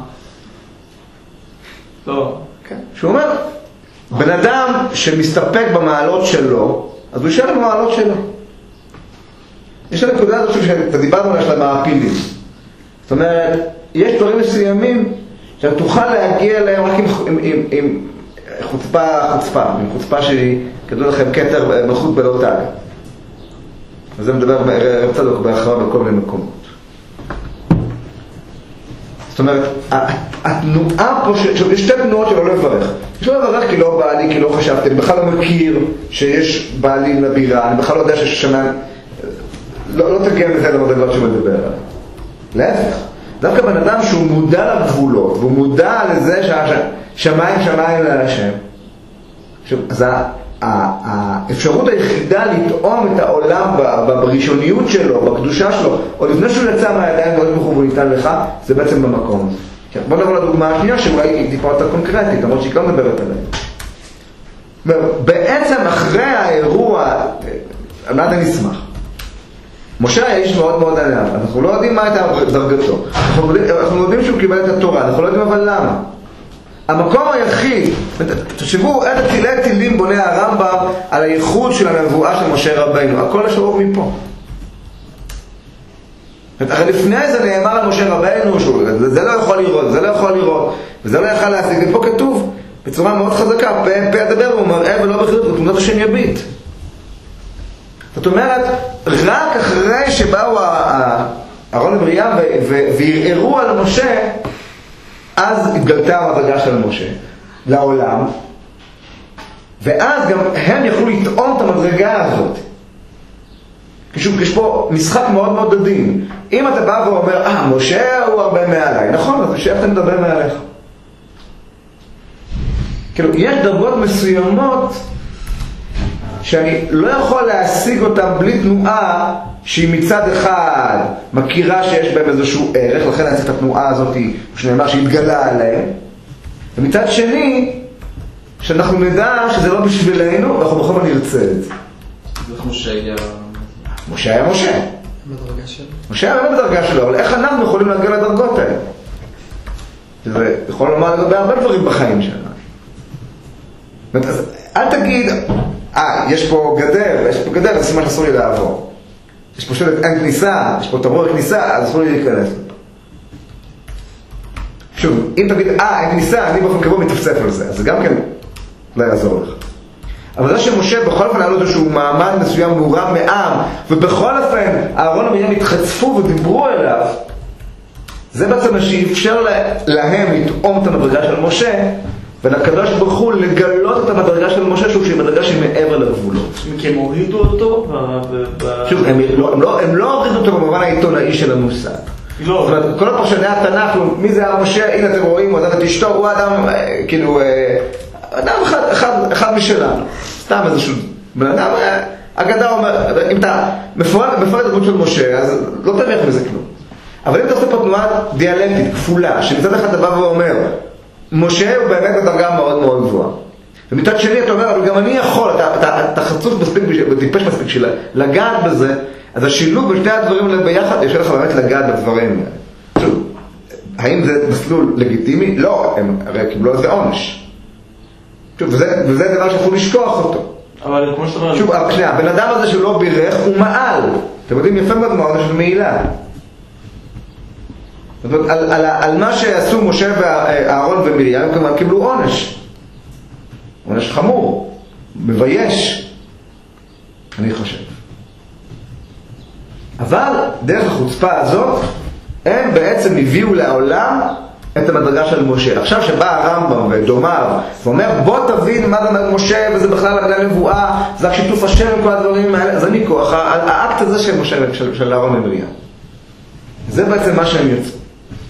לא.
שהוא אומר, בן אדם שמסתפק במעלות שלו, אז הוא יישאר במעלות שלו. יש הנקודה הזאת שאתה דיברנו עליה של המעפילים. זאת אומרת, יש דברים מסוימים שאתה תוכל להגיע אליהם רק עם, עם, עם, עם חוצפה, חוצפה, עם חוצפה שהיא, כדאו לכם, כתר מלכות בלא תג. וזה מדבר רב צדוק בהרחבה בכל מיני מקומות. זאת אומרת, התנועה פה, יש שתי תנועות שלא לברך. יש לא לברך כי לא בא לי, כי לא חשבתי, אני בכלל לא מכיר שיש בעלים לבירה, אני בכלל לא יודע שיש שנה, לא, לא תגיע מזה למדבר שמדבר עליו. להפך, דווקא בן אדם שהוא מודע לגבולות, והוא מודע לזה שהשמיים שמיים להשם. אז האפשרות היחידה לטעום את העולם בראשוניות שלו, בקדושה שלו, או לפני שהוא יצא מהידיים ועוד בחור וניתן לך, זה בעצם במקום הזה. בוא נדבר לדוגמה השנייה, שאולי היא טיפה יותר קונקרטית, למרות שהיא לא מדברת עליה. בעצם אחרי האירוע, על מה אתה נשמח? משה היה איש מאוד מאוד עליו, אנחנו לא יודעים מה הייתה דרגתו, אנחנו יודעים שהוא קיבל את התורה, אנחנו לא יודעים אבל למה. המקום היחיד, תחשבו איזה תילי תילים בונה הרמב"ם על הייחוד של הנבואה של משה רבינו, הכל השאור מפה. הרי לפני זה נאמר על משה רבנו, זה לא יכול לראות, זה לא יכול לראות, וזה לא יכול להשיג, ופה כתוב, בצורה מאוד חזקה, פה הדבר הוא מראה ולא בחירות, ותמונת השם יביט. זאת אומרת, רק אחרי שבאו אהרון ומרים וערערו על משה, אז התגלתה המדרגה של משה לעולם, ואז גם הם יכלו לטעון את המדרגה הזאת. יש פה משחק מאוד מאוד עדין. אם אתה בא ואומר, אה, משה הוא הרבה מעליי, נכון, אז שאיך אתה מדבר מעליך? כאילו, יש דרגות מסוימות שאני לא יכול להשיג אותן בלי תנועה שהיא מצד אחד מכירה שיש בהם איזשהו ערך, לכן להשיג את התנועה הזאת שנאמר שהתגלה עליהם, ומצד שני שאנחנו נדע שזה לא בשבילנו ואנחנו בכל פעם נרצה את זה.
איך משה היה...
משה היה משה.
בדרגה שלו. משה
היה בדרגה שלו, אבל איך אנחנו יכולים להגיע לדרגות האלה? זה יכול לומר לגבי הרבה דברים בחיים שלנו. אז אל תגיד, אה, יש פה גדר, יש פה גדר, אז סימן שאסור לי לעבור. יש פה שלט אין כניסה, יש פה תמרור כניסה, אז אסור לי להיכנס. שוב, אם תגיד, אה, אין כניסה, אני באופן קבוע מתפצף על זה, אז זה גם כן לא יעזור לך. אבל זה שמשה בכל אופן היה לו איזשהו מעמד מסוים מורם מעם, ובכל אופן אהרון ומרים התחצפו ודיברו אליו, זה בעצם מה שאפשר להם לטעום את המדרגה של משה, ולקדוש ברוך הוא לגלות את המדרגה של משה, שוב שהיא מדרגה שהיא מעבר לגבולות.
כי הם הורידו אותו?
שוב, הם לא הורידו אותו במובן העיתונאי של המושג. זאת אומרת, כל הפרשני התנ"ך, מי זה היה משה? הנה אתם רואים, הוא עזב את אשתו, הוא אדם, כאילו, אדם אחד משלנו. סתם איזשהו בן אדם, אגדה אומר, אם אתה מפורט את הדמות של משה, אז לא תרוויח מזה כלום. אבל אם אתה עושה פה תנועה דיאלקטית, כפולה, שמצד אחד אתה בא ואומר, משה הוא באמת בדרגה מאוד מאוד גבוהה. ומצד שני אתה אומר, אבל גם אני יכול, אתה, אתה, אתה חצוף מספיק וטיפש מספיק שלה, לגעת בזה, אז השילוב בשני הדברים ביחד, יש לך באמת לגעת בדברים. שוב, האם זה מסלול לגיטימי? לא, הם הרי קיבלו איזה עונש. שוב, וזה, וזה דבר שיכול לשכוח אותו.
אבל כמו שאתה אומר...
שוב, שנייה, הבן אדם הזה שלא בירך הוא מעל. אתם יודעים, יפה מאוד מאוד של מעילה. זאת אומרת, על, על, על מה שעשו משה ואהרון ומרים, כלומר, קיבלו עונש. עונש חמור, מבייש, אני חושב. אבל דרך החוצפה הזאת, הם בעצם הביאו לעולם את המדרגה של משה. עכשיו שבא הרמב"ם ודומיו, ואומר, בוא תבין מה זה משה, וזה בכלל הגלה נבואה, זה השיתוף השם וכל הדברים האלה, זה מכוח, האקט הזה של משה, של, של אהרון ומרים. זה בעצם מה שהם יוצאים.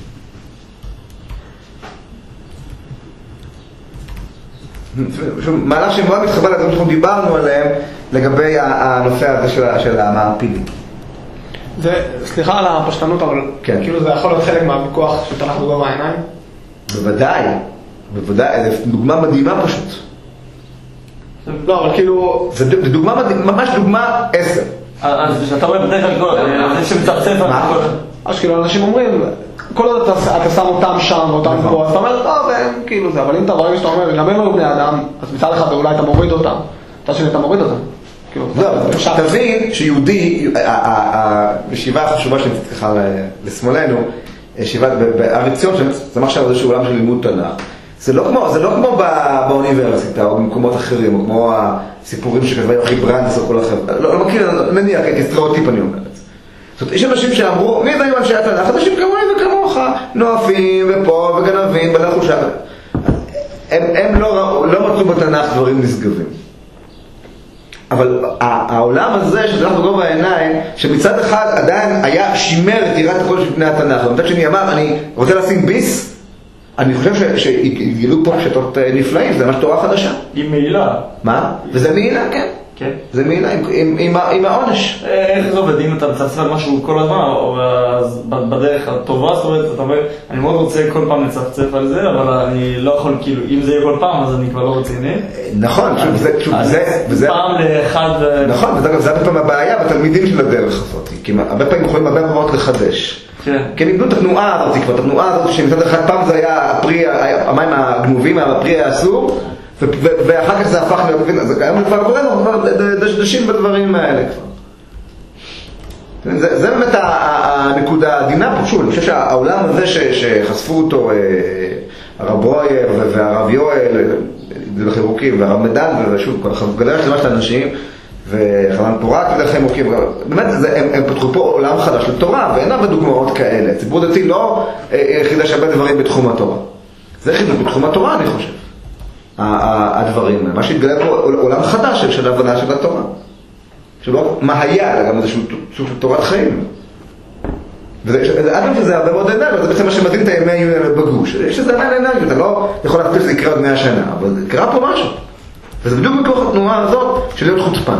מהלך שמאוד מתחבר לדברים שאנחנו דיברנו עליהם לגבי הנושא הזה של, של המעפילים.
זה, סליחה על הפשטנות, אבל כן. כאילו זה יכול להיות חלק מהוויכוח שתלך בגובה העיניים?
בוודאי, בוודאי, זו דוגמה מדהימה פשוט.
לא, אבל כאילו...
זו דוגמה מדהימה, ממש דוגמה עשר.
אז כשאתה רואה בדרך כלל כל, זה שמצפצף על כל...
אז כאילו אנשים אומרים, כל עוד אתה שם אותם שם ואותם פה, אז אתה אומר, טוב, הם כאילו זה, אבל אם אתה רואה שאתה אומר, גם הם היו בני אדם, אז מצד אחד אולי אתה מוריד אותם, אתה שני אתה מוריד אותם.
לא, תבין שיהודי, הישיבה החשובה שאני נמצאת ככה לשמאלנו, ישיבה בארץ ציון, זה מה עכשיו איזשהו עולם של לימוד תנ"ך. זה לא כמו, זה לא כמו באוניברסיטה או במקומות אחרים, או כמו הסיפורים שכתבה יוכי ברנדס או כל אחר. לא מכיר, מניח, כסטריאוטיפ אני אומר את זה. זאת אומרת, יש אנשים שאמרו, מי זה היו אנשי התנ"ך? אנשים כמוני וכמוך, נואפים ופה וגנבים, בלחו שם. הם לא מצאו בתנ"ך דברים נשגבים. אבל העולם הזה שתלך בגובה העיניים, שמצד אחד עדיין היה שימר את יראת הקודש מפני התנ"ך, ומצד שני אמר, אני רוצה לשים ביס, אני חושב שהגילו פה פשטות נפלאים, זה ממש תורה חדשה.
עם מעילה.
מה? וזה מעילה, כן.
כן.
זה מעילה, עם העונש.
איך זה עובד? אם אתה מצפצף על משהו כל הזמן, או בדרך הטובה, זאת אומרת, אתה אומר, אני מאוד רוצה כל פעם לצפצף על זה, אבל אני לא יכול, כאילו, אם זה יהיה כל פעם, אז אני כבר לא רציני.
נכון, שוב, זה...
פעם לאחד...
נכון, וזה הרבה פעמים הבעיה בתלמידים של הדרך הזאת, כי הרבה פעמים יכולים הרבה מאוד לחדש. כי הם איבדו את התנועה הזאת כבר, את התנועה הזאת שמצד אחד פעם זה היה הפרי, המים הגנובים, הפרי היה אסור, ואחר כך זה הפך להיות, זה קיים כבר עבורנו, כבר דשדשים בדברים האלה כבר. זה באמת הנקודה. נקודה עדינה פה, שוב, אני חושב שהעולם הזה שחשפו אותו הרב ברויר והרב יואל, וחברוקים, והרב מדן, ושוב, כל גדול שלמה של אנשים, וחנן פורק וחברוקים, באמת, הם פתחו פה עולם חדש לתורה, ואין הרבה דוגמאות כאלה. ציבור דתי לא חידש הרבה דברים בתחום התורה. זה חידוש בתחום התורה, אני חושב. הדברים, מה שהתגלה פה עולם חדש של ההבנה של התורה. שלא מה היה, אלא גם איזשהו סוג של תורת חיים. ואדם שזה הרבה מאוד אנרגיות, זה בעצם מה שמדהים את הימי העיון האלה בגוש. יש לזה הרבה אנרגיות, אתה לא יכול להפתיע שזה יקרה עוד מאה שנה, אבל קרה פה משהו. וזה בדיוק מכוח התנועה הזאת של להיות חוצפן.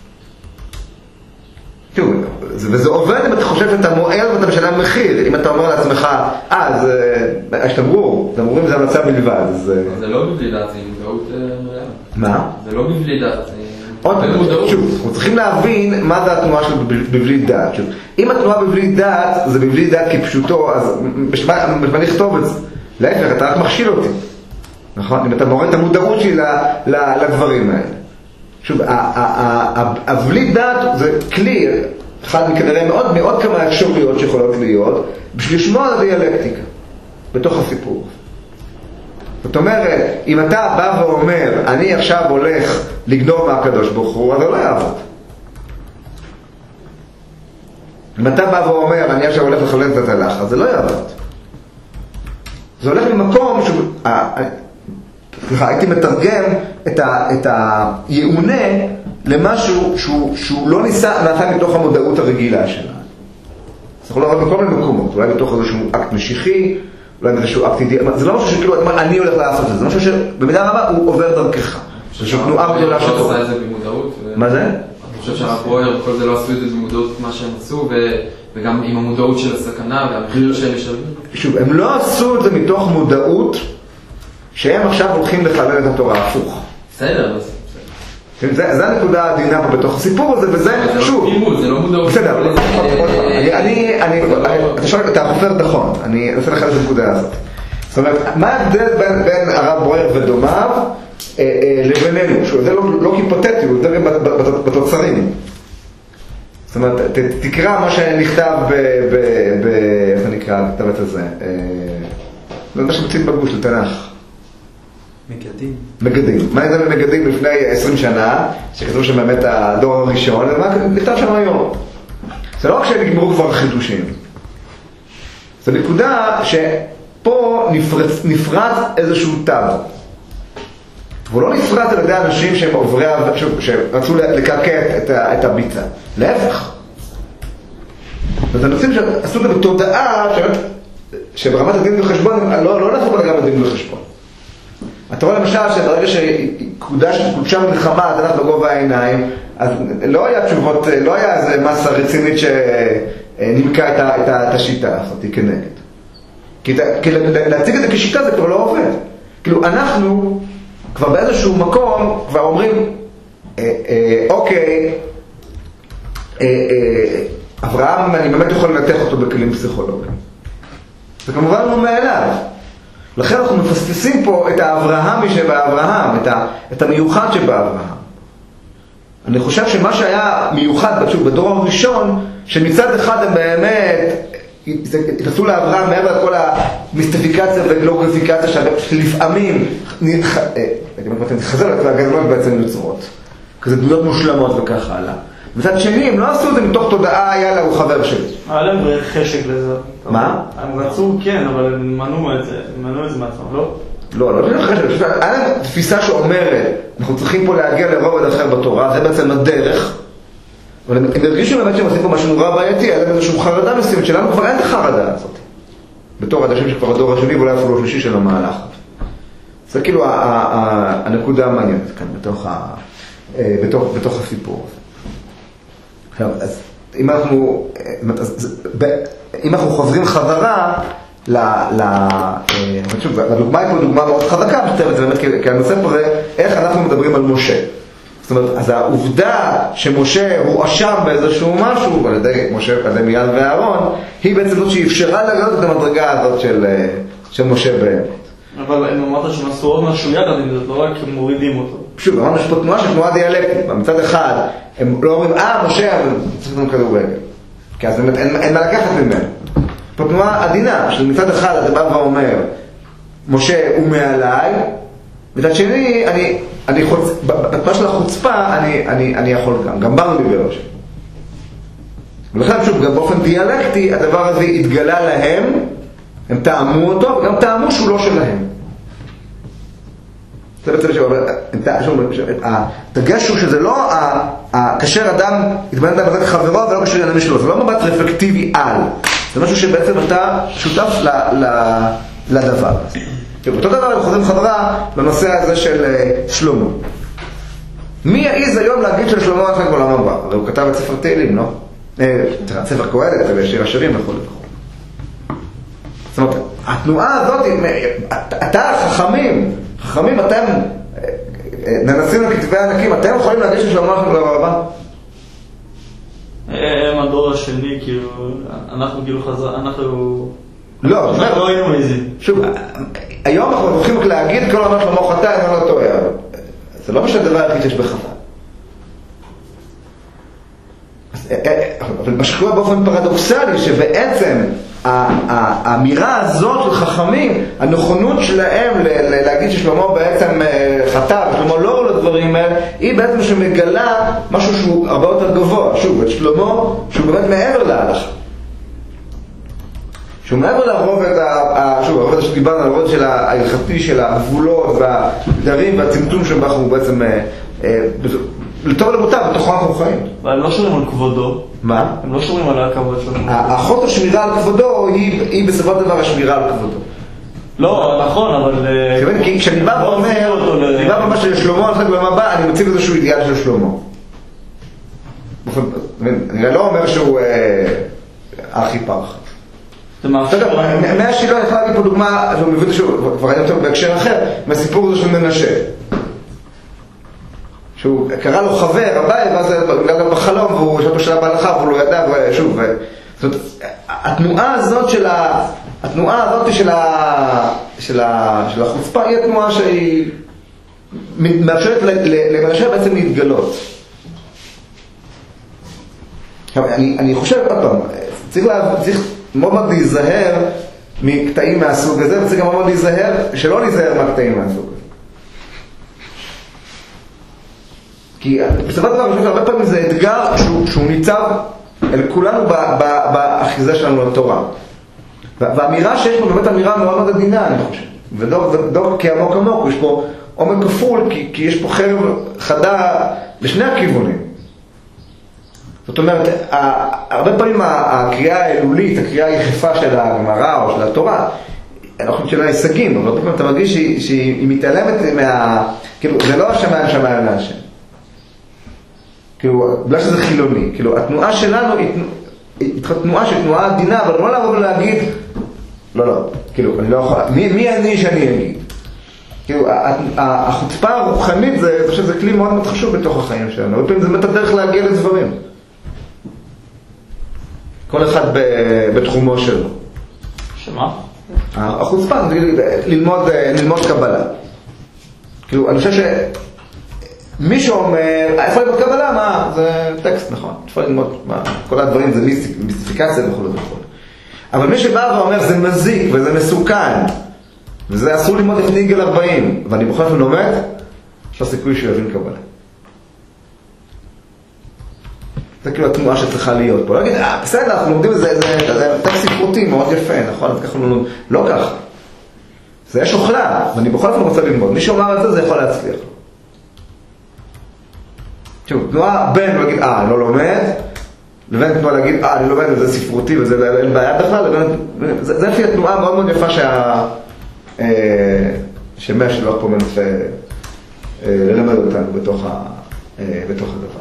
תראו, וזה עובד אם אתה חושב שאתה מועל ואתה משלם מחיר. אם אתה אומר לעצמך, אה, יש תמרור, תמרורים זה המצב בלבד.
זה לא בבלי דעת, זה מודעות מלאה.
מה?
זה לא בבלי דעת.
עוד פעם, שוב, אנחנו צריכים להבין מה זה התנועה של בבלי דעת. אם התנועה בבלי דעת, זה בבלי דעת כפשוטו, אז בשביל לכתוב את זה. להפך, אתה רק מכשיל אותי. נכון? אם אתה מורה את המודעות שלי לדברים האלה. שוב, הבלי דעת זה כלי, אחד מכנראה מאוד מאוד כמה אפשרויות שיכולות להיות, בשביל לשמוע על הדיאלקטיקה, בתוך הסיפור. זאת אומרת, אם אתה בא ואומר, אני עכשיו הולך לגנוב מהקדוש ברוך הוא, אז זה לא יעבוד. אם אתה בא ואומר, אני עכשיו הולך לחלץ את התלך, אז זה לא יעבוד. זה הולך ממקום ש... סליחה, הייתי מתרגם את, ה... את היעונה למשהו שהוא, שהוא לא ניסה, נעשה מתוך המודעות הרגילה שלה. זה יכול להיות בכל מיני מקומות, אולי בתוך איזשהו אקט משיחי, אולי באיזשהו אקט אידיאל, זה לא משהו שכאילו, אני הולך לעשות את זה, זה משהו שבמידה רבה הוא עובר דרכך. זה איזשהו תנועה גדולה שתורה.
אתה לא עושה את זה במודעות?
מה זה?
אני חושב שהרב ברויר וכל זה לא עשו את זה במודעות מה שהם עשו, וגם עם המודעות של הסכנה והמחיר שהם משלמים.
שוב, הם לא עשו את זה מתוך מודעות שהם עכשיו הולכים לחלל את התורה הפוך.
בסדר, אז...
זה הנקודה העדינה פה בתוך הסיפור הזה, וזה, שוב...
זה לא מודעות.
בסדר, אתה חופר נכון, אני אנסה לך את הנקודה הזאת. זאת אומרת, מה ההבדל בין הרב ברויר ודומיו לבינינו? זה לא היפותטי, הוא יותר בתוצרים. זאת אומרת, תקרא מה שנכתב ב... איך זה נקרא? כתב את הזה. זה מה שמציב בגוש לתנ"ך.
מגדים.
מגדים. מה זה מגדים לפני עשרים שנה, שכתבו שם באמת הדור הראשון, ומה נכתב שם היום? זה לא רק שנגמרו כבר חידושים. זו נקודה שפה נפרץ, נפרץ איזשהו תו. והוא לא נפרץ על ידי אנשים שהם עוברי, שרצו לקרקע את, את הביצה. להפך. זאת אנשים שעשו את זה בתודעה שברמת הדין וחשבון, לא, לא נעשו גם הדין וחשבון. אתה רואה למשל שברגע שקודשה מלחמה, אתה הלך בגובה העיניים, אז לא היה תשובות, לא היה איזה מסה רצינית שנמקה את, את, את השיטה הזאת כנגד. כי, כי להציג את זה כשיטה זה כבר לא עובד. כאילו אנחנו כבר באיזשהו מקום כבר אומרים, אה, אה, אוקיי, אה, אה, אברהם, אני באמת יכול לנתח אותו בכלים פסיכולוגיים. זה כמובן לא מאליו. לכן אנחנו מפספסים פה את האברהמי שבאברהם, את, ה, את המיוחד שבאברהם. אני חושב שמה שהיה מיוחד בדור הראשון, שמצד אחד הם באמת התעשו לאברהם מעבר לכל המיסטיפיקציה וגלוריפיקציה שלפעמים נתחזר והגזלות בעצם יוצרות. כזה דמויות מושלמות וכך הלאה. מצד שני, הם לא עשו את זה מתוך תודעה, יאללה, הוא חבר שלי.
היה להם חשק לזה.
מה?
הם רצו, כן, אבל הם מנעו את זה, הם מנעו את זה מעצמם, לא?
לא, לא, לא חשק. היה להם תפיסה שאומרת, אנחנו צריכים פה להגיע לרובד אחר בתורה, זה בעצם הדרך. אבל הם הרגישו באמת שהם עושים פה משהו נורא בעייתי, היה להם איזשהו חרדה מסוימת, שלנו כבר אין את החרדה הזאת. בתור אנשים שכבר הדור השני, ואולי אפילו השלישי של המהלך. זה כאילו הנקודה המעניינת כאן, בתוך הסיפור הזה. אז אם אנחנו, אם אנחנו חוזרים חזרה לדוגמה, היא פה דוגמה מאוד חזקה, כי הנושא פה זה איך אנחנו מדברים על משה. זאת אומרת, אז העובדה שמשה הוא אשם באיזשהו משהו, על ידי משה, על ידי מיאל ואהרון, היא בעצם זאת שאפשרה לגלות את המדרגה הזאת של משה באמת.
אבל אם אמרת שהם עשו עוד משהו יחד עם זה, לא רק הם מורידים אותו.
שוב, אמרנו שפה תנועה של תנועה דיאלקטית. מצד אחד, הם לא אומרים, אה, משה, אבל צריך לנו כדורגל. כי אז באמת אין, אין מה לקחת ממנו. פה תנועה עדינה, שמצד אחד אתה בא ואומר, משה הוא מעליי, מצד שני, אני, אני חוצ... בתנועה של החוצפה, אני, אני, אני יכול גם, גם ברנו דיבר שם. ולכן שוב, גם באופן דיאלקטי, הדבר הזה התגלה להם, הם טעמו אותו, וגם טעמו שהוא לא שלהם. זה בעצם הדגש הוא שזה לא כאשר אדם התבונן אדם בזק חברו ולא קשר לעניינים שלו, זה לא מבט רפלקטיבי על, זה משהו שבעצם אתה שותף לדבר. אותו דבר הם חוזרים חברה בנושא הזה של שלמה. מי יעיז היום להגיד של שלמה אחרי בעולם הבא? הרי הוא כתב את ספר תהילים, לא? ספר קהלת ושיר השירים וכו' וכו'. זאת אומרת, התנועה הזאת, אתה חכמים, חכמים, אתם ננסים לכתבי ענקים, אתם יכולים להגיד ששלמה אחרי בעולם הבא?
הם הדור השני, כאילו, אנחנו כאילו חזר, אנחנו...
לא,
אנחנו לא היינו איזה.
שוב, היום אנחנו הולכים להגיד כל הזמן שלמה חטא, אם אני לא טועה. זה לא משהו הדבר היחיד שיש בחטא. אבל מה שקורה באופן פרדוקסלי, שבעצם האמירה הזאת של חכמים, הנכונות שלהם להגיד ששלמה בעצם חטא, ושלמה לא רואה לדברים האלה, היא בעצם שמגלה משהו שהוא הרבה יותר גבוה. שוב, את שלמה שהוא באמת מעבר להלכה. שהוא מעבר לרובד, שוב, הרובד שדיברנו, הרובד של ההלכתי, של הגבולות והדרים והצמצום שבו בעצם לטוב ולמוטב, בתוכו אנחנו חיים.
אבל הם לא שומרים על כבודו.
מה?
הם לא שומרים על הכבוד שלו.
האחות השמירה על כבודו היא בסופו של דבר השמירה על כבודו.
לא, נכון, אבל...
כי כשאני בא ואומר, אני בא ממש שלמה, אני מציג איזשהו אידיאל של שלמה. אני לא אומר שהוא ארכי פרח. מהשילה יכולה להגיד פה דוגמה, אני מבין שכבר היה יותר בהקשר אחר, מהסיפור הזה של מנשה. שהוא קרא לו חבר, הבית, ואז הוא גם בחלום, והוא ישב בשלב בהלכה, והוא לא ידע, ושוב, זאת אומרת, התנועה הזאת של ה... התנועה הזאת של ה... של ה... של החוצפה היא התנועה שהיא מאפשרת למנשה בעצם להתגלות. אני, אני חושב, עוד פעם, צריך לה... צריך מאוד מאוד להיזהר מקטעים מהסוג הזה, וצריך גם מאוד להיזהר, שלא להיזהר מהקטעים מהסוג הזה. כי בסופו של דבר, אני חושב שהרבה פעמים זה אתגר שהוא, שהוא ניצב אל כולנו באחיזה שלנו לתורה. והאמירה שיש פה באמת אמירה מאוד מאוד עדינה, אני חושב. ודוק כעמוק עמוק, יש פה עומק כפול, כי, כי יש פה חרב חדה לשני הכיוונים. זאת אומרת, הרבה פעמים הקריאה האלולית, הקריאה היחפה של הגמרא או של התורה, אנחנו חושבים של ההישגים, אבל הרבה פעמים אתה מרגיש שהיא, שהיא מתעלמת מה... כאילו, זה לא השמיים שמיים מהשם. כאילו, בגלל שזה חילוני. כאילו, התנועה שלנו היא, היא תנועה של תנועה עדינה, אבל לא לבוא ולהגיד, לא, לא, כאילו, אני לא יכול... מי, מי אני שאני אגיד? כאילו, החוצפה הרוחנית זה, זה, זה כלי מאוד מאוד חשוב בתוך החיים שלנו. הרבה פעמים זה באמת הדרך להגיע לדברים. כל אחד בתחומו שלו.
שמה?
החוצפה, ללמוד, ללמוד קבלה. כאילו, אני חושב שמישהו אומר, איפה ללמוד קבלה? מה? זה טקסט, נכון. איפה ללמוד, מה? כל הדברים זה מיסטיפיקציה וכו' וכו'. אבל מי שבא ואומר, זה מזיק וזה מסוכן, וזה אסור ללמוד לפני גיל ארבעים, ואני בכל אופן לומד, יש לו סיכוי שהוא יבין קבלה. זה כאילו התנועה שצריכה להיות פה. לא להגיד, אה, בסדר, אנחנו לומדים את זה, זה טקסט ספרותי מאוד יפה, נכון? אז ככה לא, לא ככה. זה יש אוכלה, ואני בכל אופן רוצה ללמוד. מי שאומר את זה, זה יכול להצליח. שוב, תנועה בין להגיד, אה, אני לא לומד, לבין תנועה להגיד, אה, אני לומד, וזה ספרותי, וזה אין בעיה בכלל, לבין... זה, זה לפי התנועה מאוד מאוד יפה שה... שמאה שלוח פה מנסה ללמד אותנו בתוך, ה... בתוך הדבר.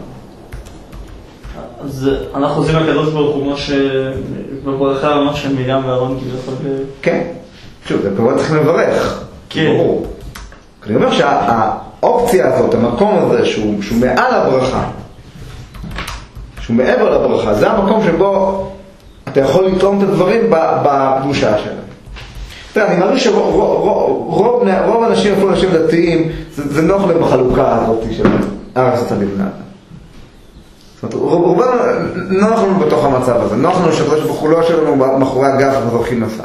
אז אנחנו חוזרים לקדוש ברוך הוא כמו שבברכה ממש של מרים ואהרון כאילו יכול...
כן, שוב, זה כבר צריכים לברך,
כן.
ברור. אני אומר שהאופציה הזאת, המקום הזה שהוא, שהוא מעל הברכה, שהוא מעבר לברכה, זה המקום שבו אתה יכול לתרום את הדברים בקדושה שלהם. תראה, אני מרגיש שרוב אנשים, אפילו אנשים דתיים, זה, זה נוח להם בחלוקה הזאת של הארץ הנבנה. זאת אומרת, רובנו, נוח לנו בתוך המצב הזה, נוח לנו שהקדוש ברוך הוא לא יושב לנו מאחורי הגב וזורקים נפל.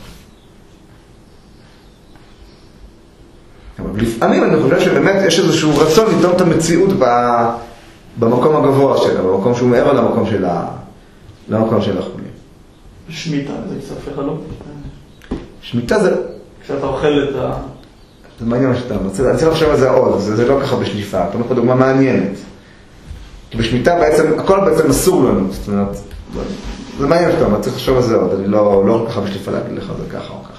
אבל לפעמים אני חושב שבאמת יש איזשהו רצון לטעום את המציאות במקום הגבוה שלה, במקום שהוא מעבר למקום של למקום של החולים.
שמיטה, זה קצת חלום.
שמיטה זה...
כשאתה אוכל את ה...
זה מעניין מה שאתה אומר, אני צריך לחשוב על זה עוד, זה לא ככה בשליפה, אתה אומר פה דוגמה מעניינת. כי בשמיטה בעצם, הכל בעצם אסור לנו, זאת אומרת, זה מעניין שאתה אומר, צריך לחשוב על זה עוד, אני לא ככה בשליפה להגיד לך זה ככה או ככה.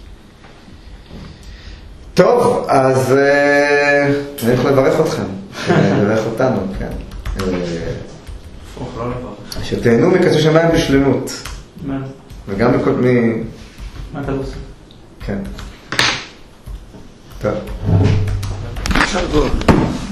טוב, אז אני הולך לברך אתכם, לברך אותנו, כן. שתהנו מקצה שמיים בשלמות. וגם מכל מי...
מה אתה עושה?
כן. טוב.